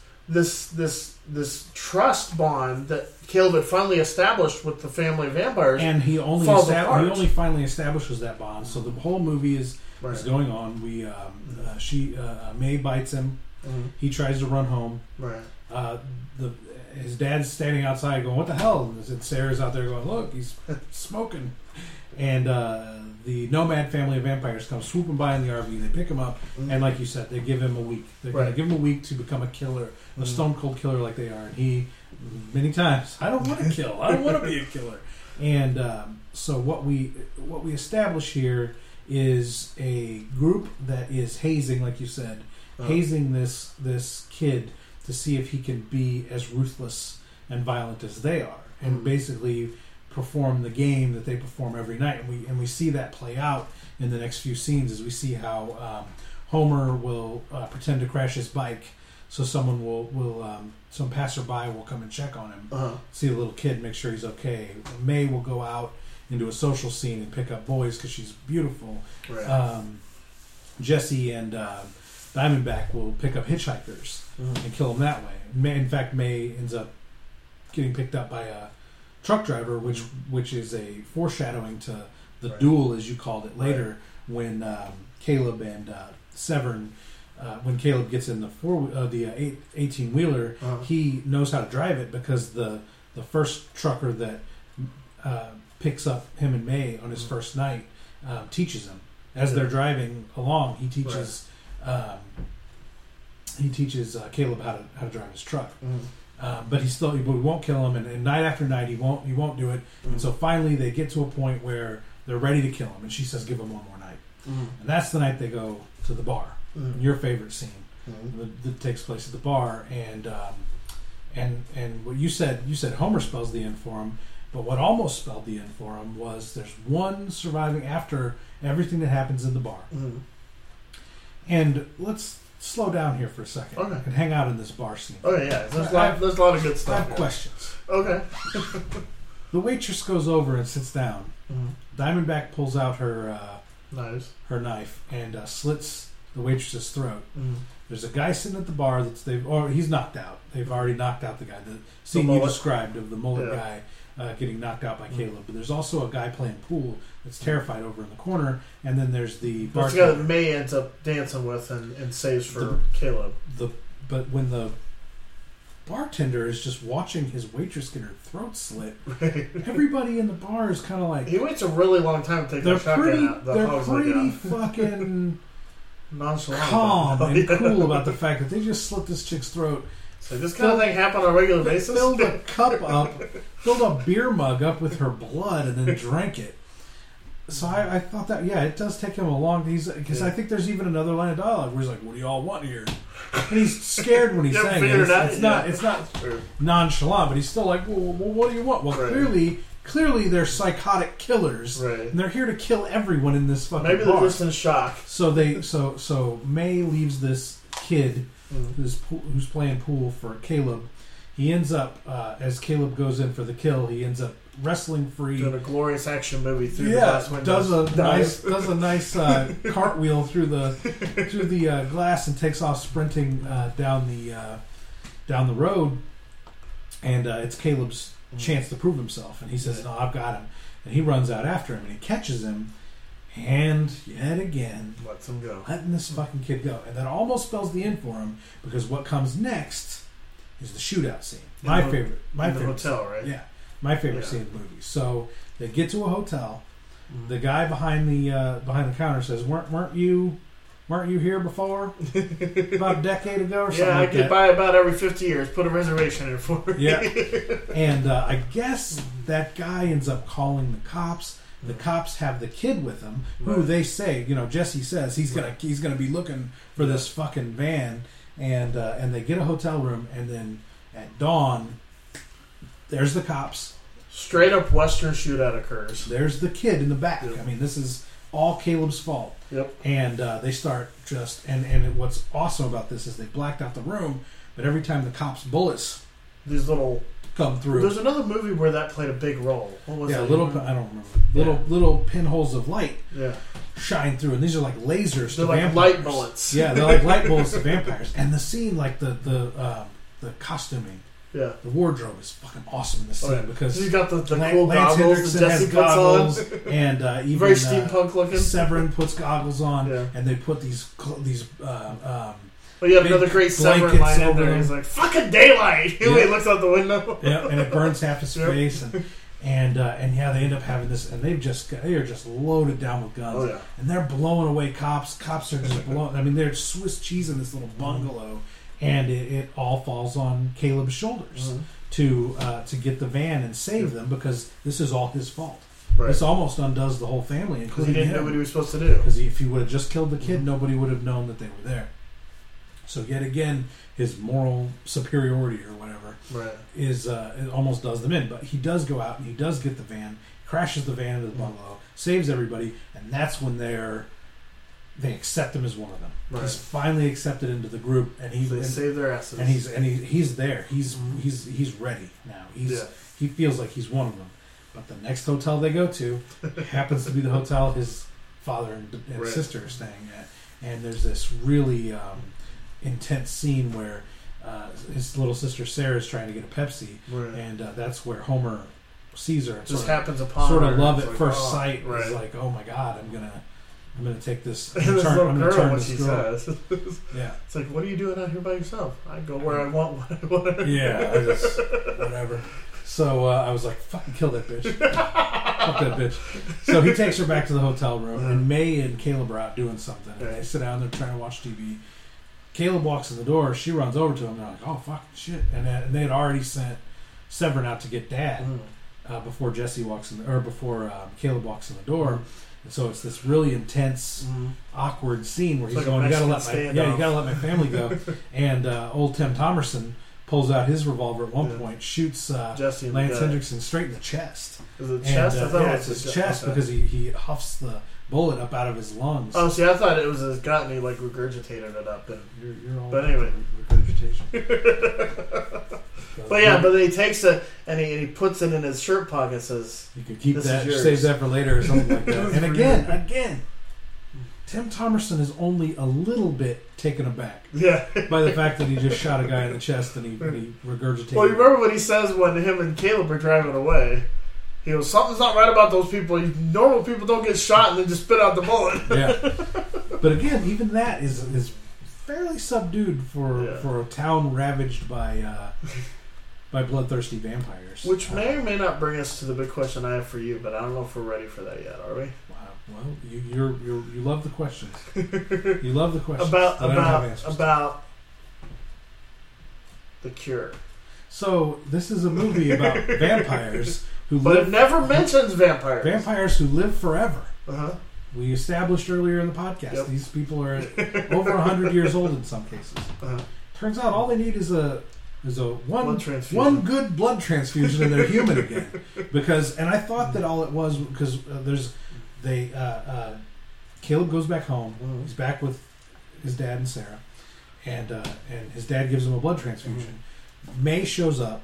trust bond that Caleb had finally established with the family of vampires, and he only finally establishes that bond. So the whole movie is going on. May bites him. Mm-hmm. He tries to run home. Right. His dad's standing outside going, "What the hell?" And Sarah's out there going, "Look, he's smoking." And the nomad family of vampires come swooping by in the RV. They pick him up, and like you said, they give him a week. They're going to give him a week to become a killer, a stone cold killer like they are. And he, many times, I don't want to kill. I don't want to be a killer. And so what we establish here is a group that is hazing, like you said, hazing this kid to see if he can be as ruthless and violent as they are, and basically perform the game that they perform every night. And we see that play out in the next few scenes as we see how Homer will pretend to crash his bike, so someone will some passerby will come and check on him, see the little kid, make sure he's okay. May will go out into a social scene and pick up boys because she's beautiful. Right. Jesse and Diamondback will pick up hitchhikers and kill them that way. In fact, May ends up getting picked up by a truck driver, which is a foreshadowing to the duel, as you called it later, when Caleb and Severin, when Caleb gets in the 18-wheeler, he knows how to drive it because the first trucker that picks up him and May on his first night teaches him. As they're driving along, he teaches Caleb how to drive his truck. But he won't kill him, and night after night he won't do it. And so finally they get to a point where they're ready to kill him, and she says, "Give him one more night." And that's the night they go to the bar. Your favorite scene that takes place at the bar, and what you said Homer spells the end for him, but what almost spelled the end for him was there's one surviving after everything that happens in the bar. And let's slow down here for a second Okay. and hang out in this bar scene. Oh yeah, there's a lot of good I stuff. have questions. Okay. The waitress goes over and sits down. Mm-hmm. Diamondback pulls out her Nice. knife and slits the waitress's throat. Mm-hmm. There's a guy sitting at the bar he's knocked out. They've already knocked out the guy. The scene you described of the mullet guy getting knocked out by Caleb. But there's also a guy playing pool that's terrified over in the corner. And then there's the bartender. That's the guy that May ends up dancing with and saves for Caleb. But when the bartender is just watching his waitress get her throat slit, everybody in the bar is kind of like... He waits a really long time to take that shotgun out. They're pretty fucking... nonchalant, calm and cool about the fact that they just slit this chick's throat. So this kind of thing happen on a regular basis? Filled a cup up, filled a beer mug up with her blood, and then drank it. So I thought that, it does take him a long... Because I think there's even another line of dialogue where he's like, what do y'all want here? And he's scared when he's saying it. It's not nonchalant, but he's still like, well, what do you want? Well, clearly they're psychotic killers, and they're here to kill everyone in this fucking Maybe bar. they're just in shock. So so May leaves this kid who's playing pool for Caleb. He ends up, as Caleb goes in for the kill, he ends up wrestling free, doing a glorious action movie through the glass window. Does a nice cartwheel through the glass and takes off sprinting down the road. And it's Caleb's chance to prove himself, and he says, "No, I've got him." And he runs out after him, and he catches him, and yet again lets him go, letting this fucking kid go, and that almost spells the end for him, because what comes next is the shootout scene. My favorite hotel, scene. right? Yeah, my favorite scene in the movie. So they get to a hotel. The guy behind the counter says, "Weren't you here before? About a decade ago or something?" Yeah, I could buy about every 50 years. Put a reservation in for me. Yeah. And I guess that guy ends up calling the cops. The cops have the kid with them, who they say, Jesse says he's gonna be looking for this fucking van, and they get a hotel room, and then at dawn, there's the cops. Straight up Western shootout occurs. There's the kid in the back. Yep. I mean, this is all Caleb's fault. Yep. And they start just... And what's awesome about this is they blacked out the room, but every time the cops' bullets... These little... come through. There's another movie where that played a big role. What was it? I don't remember. Little pinholes of light shine through, and these are like lasers they're to like vampires. Light bullets. Yeah, they're like light bullets to vampires. And the scene, like the costuming, the wardrobe is fucking awesome in this scene because he's got the Lance cool goggles that Jesse puts goggles, on, and even very steampunk looking. Severin puts goggles on, and they put these. Well, you have another great Severin line in there. He's like, "Fucking daylight!" He looks out the window. Yeah, and it burns half his face, and they end up having this, and they are just loaded down with guns, and they're blowing away cops. Cops are just blowing. I mean, they're Swiss cheese in this little bungalow, and it all falls on Caleb's shoulders to get the van and save them, because this is all his fault. Right. This almost undoes the whole family, including he didn't him. know what he was supposed to do. Because if he would have just killed the kid, nobody would have known that they were there. So yet again, his moral superiority or whatever is it almost does them in. But he does go out and he does get the van, crashes the van into the bungalow, saves everybody, and that's when they accept him as one of them. Right. He's finally accepted into the group, and they save their asses. And he's there. He's ready now. He feels like he's one of them. But the next hotel they go to happens to be the hotel his father and sister are staying at, and there's this really intense scene where his little sister Sarah is trying to get a Pepsi, and that's where Homer sees her. Just happens upon sort her. of love at first sight. It's like, oh my god, I'm gonna take this. I'm this gonna little girl, turn what this she girl. says. Yeah, it's like, what are you doing out here by yourself? I go where I want. Whatever. Yeah, I just whatever. So I was like, fucking kill that bitch. Fuck that bitch. So he takes her back to the hotel room, and May and Caleb are out doing something, and they sit down, they're trying to watch TV. Caleb walks in the door, she runs over to him, and they're like, oh, fuck, shit. And they had already sent Severin out to get Dad before Jesse walks in, or before Caleb walks in the door. And so it's this really intense, awkward scene where he's going, you gotta let my family go. And old Tim Thomerson pulls out his revolver at one point, shoots Lance Hendrickson straight in the chest. Is it chest? I thought it's his chest because he huffs the bullet up out of his lungs. Oh, see, I thought it was his gut and he like regurgitated it up. You're all but anyway, regurgitation. But yeah, but then he takes it and he puts it in his shirt pocket and says, "You can keep that, save that for later," or something like that. And again, Tim Thomerson is only a little bit taken aback by the fact that he just shot a guy in the chest and he regurgitated. Well, you remember what he says when him and Caleb are driving away? He goes, "Something's not right about those people. Normal people don't get shot and then just spit out the bullet." Yeah. But again, even that is fairly subdued for a town ravaged by bloodthiry vampires. Which may or may not bring us to the big question I have for you, but I don't know if we're ready for that yet. Are we? Wow. Well, you love the questions. You love the questions about The Cure. So this is a movie about vampires who but live. It never mentions vampires. Vampires who live forever. Uh-huh. We established earlier in the podcast. Yep. These people are over 100 years old in some cases. Uh-huh. Turns out all they need is a one good blood transfusion and they're human again. And I thought that all it was because Caleb goes back home. Mm-hmm. He's back with his dad and Sarah, and his dad gives him a blood transfusion. Mm-hmm. May shows up,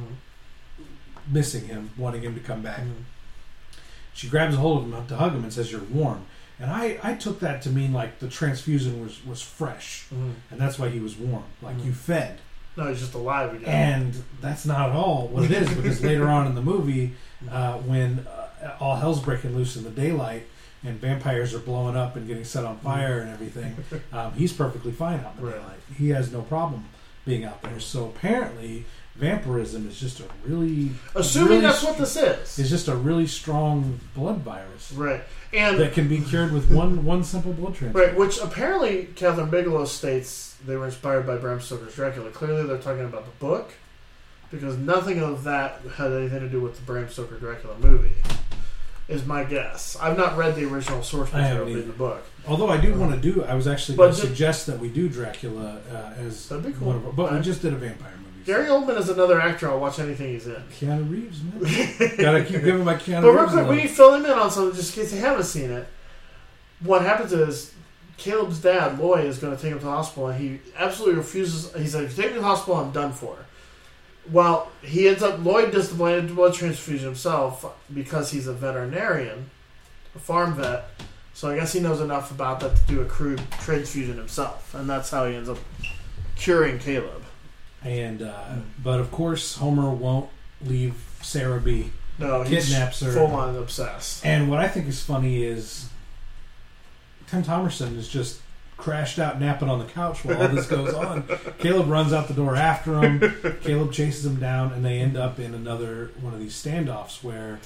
missing him, wanting him to come back. Mm-hmm. She grabs a hold of him to hug him and says, "You're warm." And I took that to mean like the transfusion was fresh, and that's why he was warm. Like you fed. No, he's just alive again. And that's not at all what it is, because later on in the movie, when all hell's breaking loose in the daylight and vampires are blowing up and getting set on fire and everything, he's perfectly fine out in the daylight. He has no problem being out there. So apparently, vampirism is just a really... Assuming that's what this is. It's just a really strong blood virus. Right. And that can be cured with one simple blood transfusion. Right, which apparently Catherine Bigelow states they were inspired by Bram Stoker's Dracula. Clearly they're talking about the book, because nothing of that had anything to do with the Bram Stoker Dracula movie, is my guess. I've not read the original source material in the book. Although I do want to do... I was actually going to suggest that we do Dracula as that'd be cool. one of our... But we just did a vampire movie. Gary Oldman is another actor. I'll watch anything he's in. Keanu Reeves, man. Gotta keep giving my Keanu Reeves. But real quick, we need to fill him in on something just in case they haven't seen it. What happens is Caleb's dad, Lloyd, is going to take him to the hospital, and he absolutely refuses. He said, "If you take me to the hospital, I'm done for." Well, he ends up... Lloyd does the blood transfusion himself because he's a veterinarian, a farm vet. So I guess he knows enough about that to do a crude transfusion himself. And that's how he ends up curing Caleb. And but of course, Homer won't leave Sarah be. No, kidnaps her. Full on obsessed. And what I think is funny is Tim Thomerson is just crashed out napping on the couch while all this goes on. Caleb runs out the door after him. Caleb chases him down, and they end up in another one of these standoffs where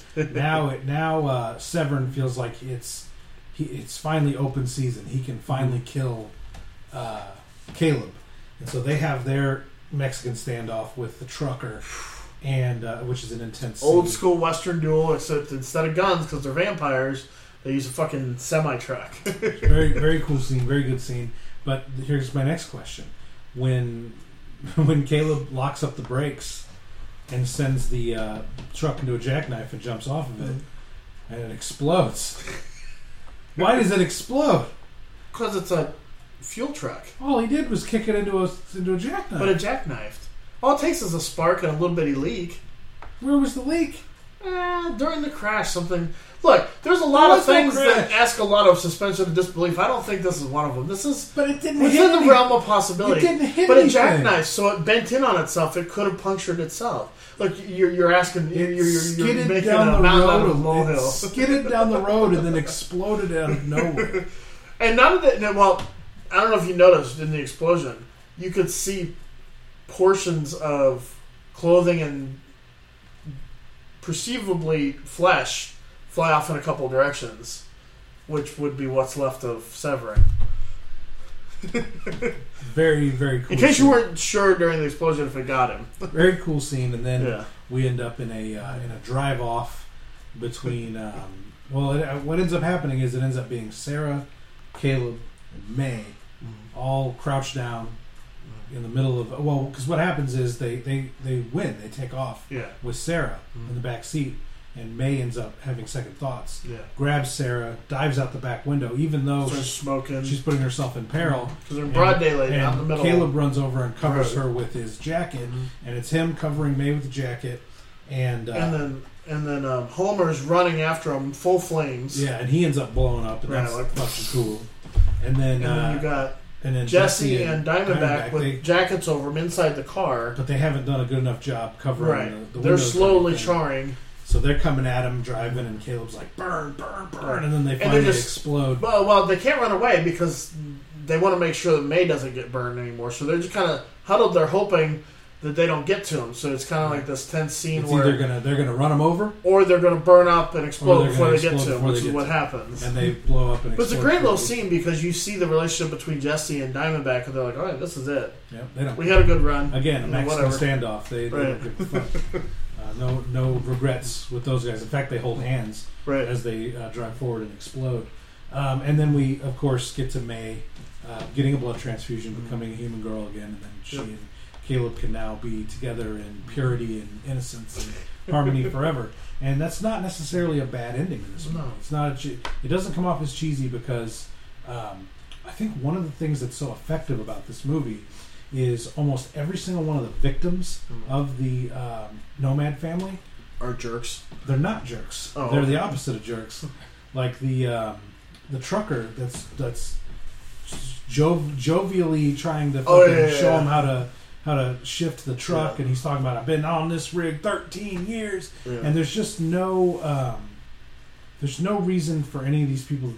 now Severin feels like it's finally open season. He can finally kill Caleb, and so they have their Mexican standoff with the trucker, and which is an intense old school Western duel, except instead of guns, because they're vampires, they use a fucking semi-truck. Very, very cool scene, very good scene. But here's my next question: when Caleb locks up the brakes and sends the truck into a jackknife and jumps off of it, and it explodes. Why does it explode? Because it's a fuel truck. All he did was kick it into a jackknife. But a jackknifed. All it takes is a spark and a little bitty leak. Where was the leak? During the crash, something... Look, there's a lot of things that ask a lot of suspension of disbelief. I don't think this is one of them. This is but it didn't within the realm of possibility. It didn't hit but anything. A jackknife, so it bent in on itself. It could have punctured itself. Like you're asking, you're making down a mountain out of a It molehill. skidded down the road and then exploded out of nowhere. And none of that. Well, I don't know if you noticed in the explosion, you could see portions of clothing and perceivably flesh fly off in a couple directions, which would be what's left of Severin. Very, very cool. In case you weren't sure during the explosion if it got him. Very cool scene, and then we end up in a drive off between. What ends up happening is it ends up being Sarah, Caleb, and May, all crouched down in the middle of because what happens is they win. They take off with Sarah in the back seat, and May ends up having second thoughts. Yeah. Grabs Sarah, dives out the back window, even though smoking. She's putting herself in peril. Because they're in broad daylight out in the middle. Caleb runs over and covers her with his jacket, and it's him covering May with the jacket, and then Homer's running after him, full flames. Yeah, and he ends up blowing up, and that's fucking cool. And then you got Jesse and Diamondback with jackets over them inside the car. But they haven't done a good enough job covering the They're slowly charring. So they're coming at him, driving, and Caleb's like, burn, burn, burn, and then they finally explode. Well, they can't run away because they want to make sure that May doesn't get burned anymore. So they're just kind of huddled there hoping that they don't get to him. So it's kind of like this tense scene where either they're gonna run him over, or they're gonna burn up and explode before they get to him, which is what happens. And they blow up and explode. But it's a great little scene because you see the relationship between Jesse and Diamondback, and they're like, "All right, this is it. Yep, we had a good run again, a Mexican standoff. They don't give a fuck. No regrets with those guys. In fact, they hold hands as they drive forward and explode. And then we, of course, get to May getting a blood transfusion, becoming a human girl again, and then she and Caleb can now be together in purity and innocence and harmony forever. And that's not necessarily a bad ending in this movie. It's not. It doesn't come off as cheesy because I think one of the things that's so effective about this movie is almost every single one of the victims of the Nomad family are jerks. They're not jerks. They're the opposite of jerks. Like the trucker that's jovially trying to show him how to shift the truck, and he's talking about, I've been on this rig 13 years, and there's just no reason for any of these people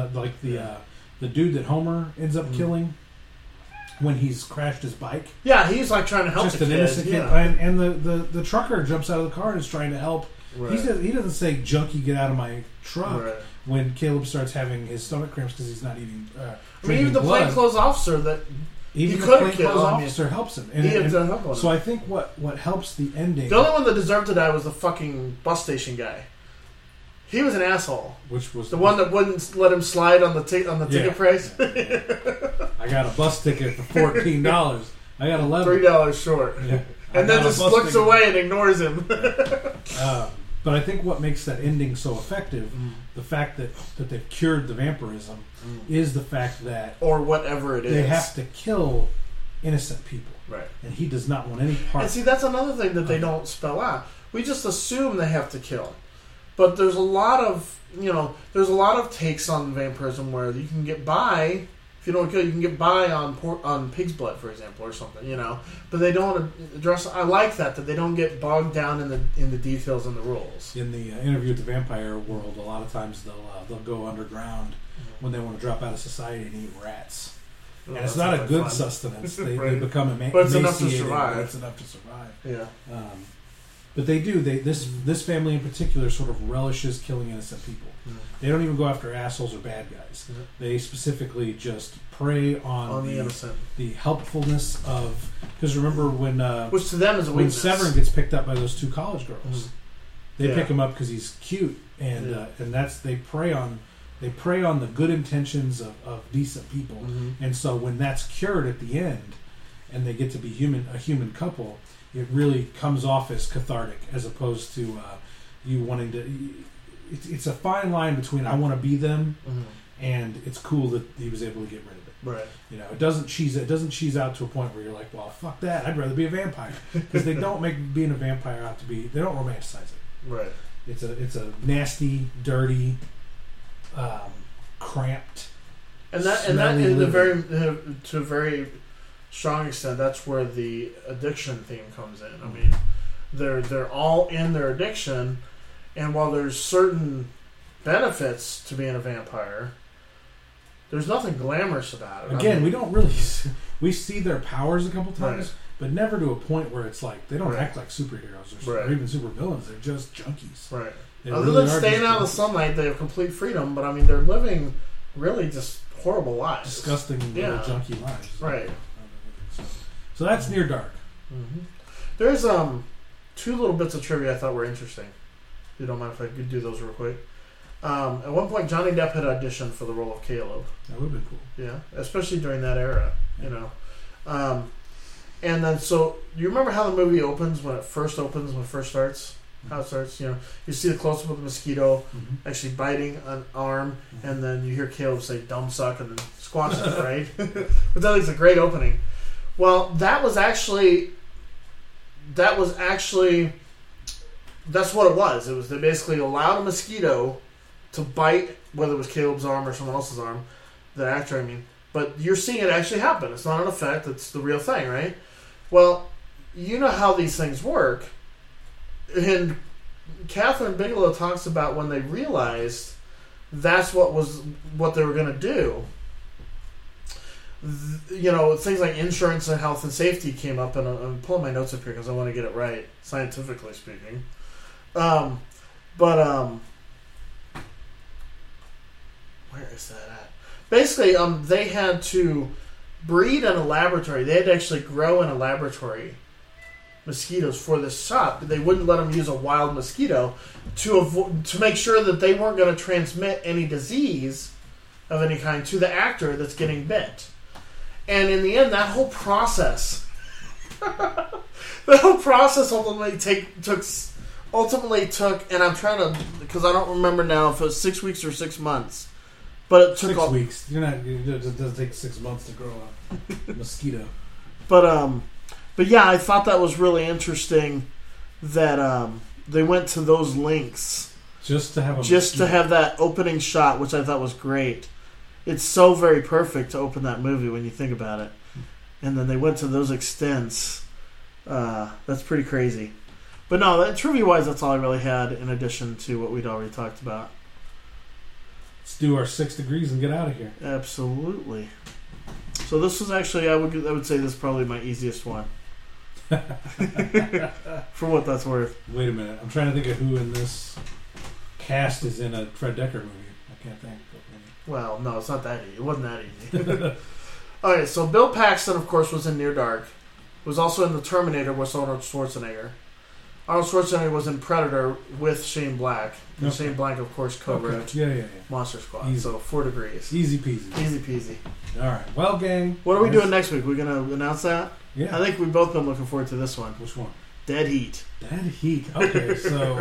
the dude that Homer ends up killing when he's crashed his bike. Yeah, he's like trying to help just an innocent kid. And the trucker jumps out of the car and is trying to help. Right. He doesn't say, junkie, get out of my truck, when Caleb starts having his stomach cramps because he's not eating even the plainclothes officer that even the plainclothes officer helps him. So I think what helps the ending... The only one that deserved to die was the fucking bus station guy. He was an asshole. Which was the one that wouldn't let him slide on the ticket price? Yeah. I got a bus ticket for $14. I got $3 short. Yeah. And then just looks away and ignores him. But I think what makes that ending so effective, the fact that they've cured the vampirism, is the fact that... Or whatever it is. They have to kill innocent people. Right. And he does not want any part... And see, that's another thing that they don't spell out. We just assume they have to kill. But there's a lot of takes on vampirism where you can get by, if you don't kill, you can get by on pig's blood, for example, or something, But they don't address. I like that they don't get bogged down in the details and the rules. In the Interview with the Vampire world, a lot of times they'll go underground when they want to drop out of society and eat rats. And it's not a good sustenance. They become emaciated. But it's enough to survive. It's enough to survive. Yeah. But they do. This family in particular sort of relishes killing innocent people. Mm-hmm. They don't even go after assholes or bad guys. Mm-hmm. They specifically just prey on the innocent, the helpfulness of. Because remember when which to them is a weakness. When Severn gets picked up by those two college girls, they pick him up because he's cute, and that's they prey on the good intentions of decent people, and so when that's cured at the end, and they get to be a human couple. It really comes off as cathartic, as opposed to you wanting to. It's a fine line between I want to be them, and it's cool that he was able to get rid of it. Right. It doesn't cheese out to a point where you're like, well, fuck that. I'd rather be a vampire, because they don't make being a vampire out to be. They don't romanticize it. Right. It's a nasty, dirty, cramped, and to a very strong extent, that's where the addiction theme comes in. I mean, they're all in their addiction, and while there's certain benefits to being a vampire, there's nothing glamorous about it. Again, we don't really we see their powers a couple times, but never to a point where it's like they don't act like superheroes or even supervillains. They're just junkies. Right. Other than staying out of the sunlight, they have complete freedom. But I mean, they're living really just horrible lives, disgusting little junky lives. Right. So that's Near Dark. Mm-hmm. There's two little bits of trivia I thought were interesting. If you don't mind if I could do those real quick. At one point, Johnny Depp had auditioned for the role of Caleb. That would have been cool. Yeah, especially during that era, And then, so, you remember how the movie opens, when it first starts? How it starts, you see the close-up of the mosquito actually biting an arm, and then you hear Caleb say, "dumb suck," and then squashes it, right? But that is a great opening. Well, that's what it was. It was, they basically allowed a mosquito to bite, whether it was Caleb's arm or someone else's arm, the actor, I mean. But you're seeing it actually happen. It's not an effect, it's the real thing, right? Well, you know how these things work. And Catherine Bigelow talks about when they realized that's what they were going to do. Things like insurance and health and safety came up, and I'm pulling my notes up here because I want to get it right, scientifically speaking. Where is that at? Basically, they had to breed in a laboratory. They had to actually grow in a laboratory mosquitoes for this shot. They wouldn't let them use a wild mosquito to make sure that they weren't going to transmit any disease of any kind to the actor that's getting bit. And in the end, that whole process ultimately took, and I'm trying to, because I don't remember now if it was 6 weeks or 6 months, but it took 6 weeks. It doesn't take 6 months to grow a mosquito. But yeah, I thought that was really interesting that they went to those lengths just to have that opening shot, which I thought was great. It's so very perfect to open that movie when you think about it. And then they went to those extents. That's pretty crazy. But no, trivia-wise, that's all I really had in addition to what we'd already talked about. Let's do our 6 degrees and get out of here. Absolutely. So this was actually, I would say this is probably my easiest one. For what that's worth. Wait a minute. I'm trying to think of who in this cast is in a Fred Dekker movie. I can't think. Well, no, it's not that easy. It wasn't that easy. Alright, so Bill Paxton, of course, was in Near Dark. Was also in The Terminator with Arnold Schwarzenegger. Arnold Schwarzenegger was in Predator with Shane Black. And Shane Black, of course, co-wrote Monster Squad. Easy. So 4 degrees. Easy peasy. Easy peasy. Alright. Well, gang. What are we doing next week? We're going to announce that? Yeah. I think we've both been looking forward to this one. Which one? Dead Heat. Dead Heat. Okay, so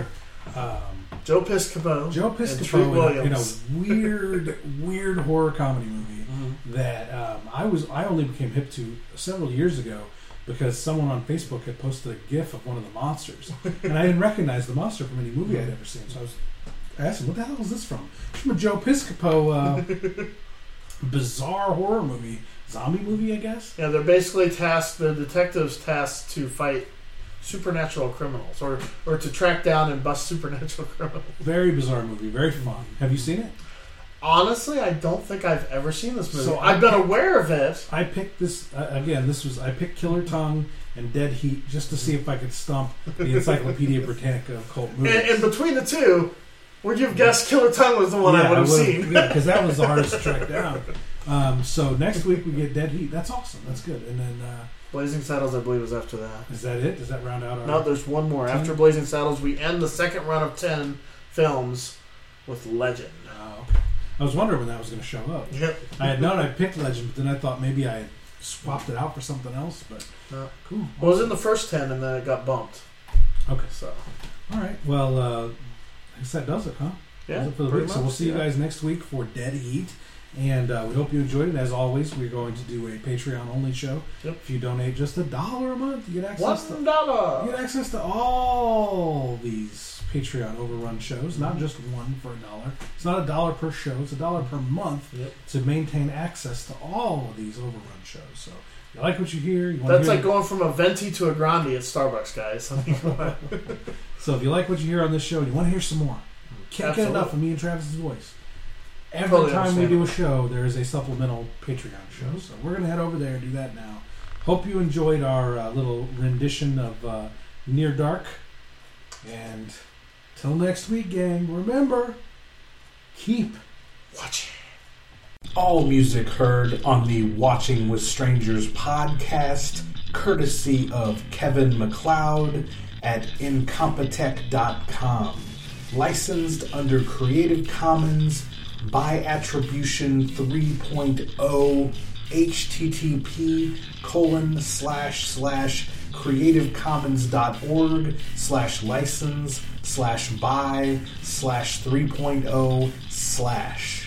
Joe Piscopo. And Treat Williams. In a weird horror comedy movie that I only became hip to several years ago because someone on Facebook had posted a GIF of one of the monsters, and I didn't recognize the monster from any movie I'd ever seen. So I asked him, "What the hell is this from?" It's from a Joe Piscopo bizarre horror movie. Zombie movie, I guess? Yeah, they're basically the detectives tasked to fight supernatural criminals or to track down and bust supernatural criminals. Very bizarre movie, very fun. Have you seen it? Honestly, I don't think I've ever seen this movie. So I've been aware of it. I picked this, I picked Killer Tongue and Dead Heat just to see if I could stump the Encyclopedia Britannica of cult movies. And between the two, would you have guessed Killer Tongue was the one I would have seen? Yeah, because that was the hardest to track down. So next week we get Dead Heat. That's awesome. That's good. And then Blazing Saddles, I believe, is after that. Is that it? Does that round out our... No, there's one more. 10? After Blazing Saddles, we end the second run of 10 films with Legend. Oh, okay. I was wondering when that was going to show up. Yep. I had known I picked Legend, but then I thought maybe I swapped it out for something else. But cool. Well, it was in the first 10, and then it got bumped. Okay. So, all right. Well, I guess that does it, huh? Yeah. Does it for the week. So we'll see you guys next week for Dead Heat. And we hope you enjoyed it. As always, we're going to do a Patreon-only show. Yep. If you donate just $1 a month, you get access $1. You get access to all these Patreon overrun shows, not just one for $1. It's not $1 per show; it's $1 per month to maintain access to all of these overrun shows. So, if you like what you hear, that's like going from a venti to a grande at Starbucks, guys. So, if you like what you hear on this show, and you want to hear some more, can't get enough of me and Travis's voice. Every time we do a show, there is a supplemental Patreon show. So we're going to head over there and do that now. Hope you enjoyed our little rendition of Near Dark. And till next week, gang, remember, keep watching. All music heard on the Watching with Strangers podcast, courtesy of Kevin MacLeod at Incompetech.com. Licensed under Creative Commons by Attribution 3.0 http://creativecommons.org/license/by/3.0/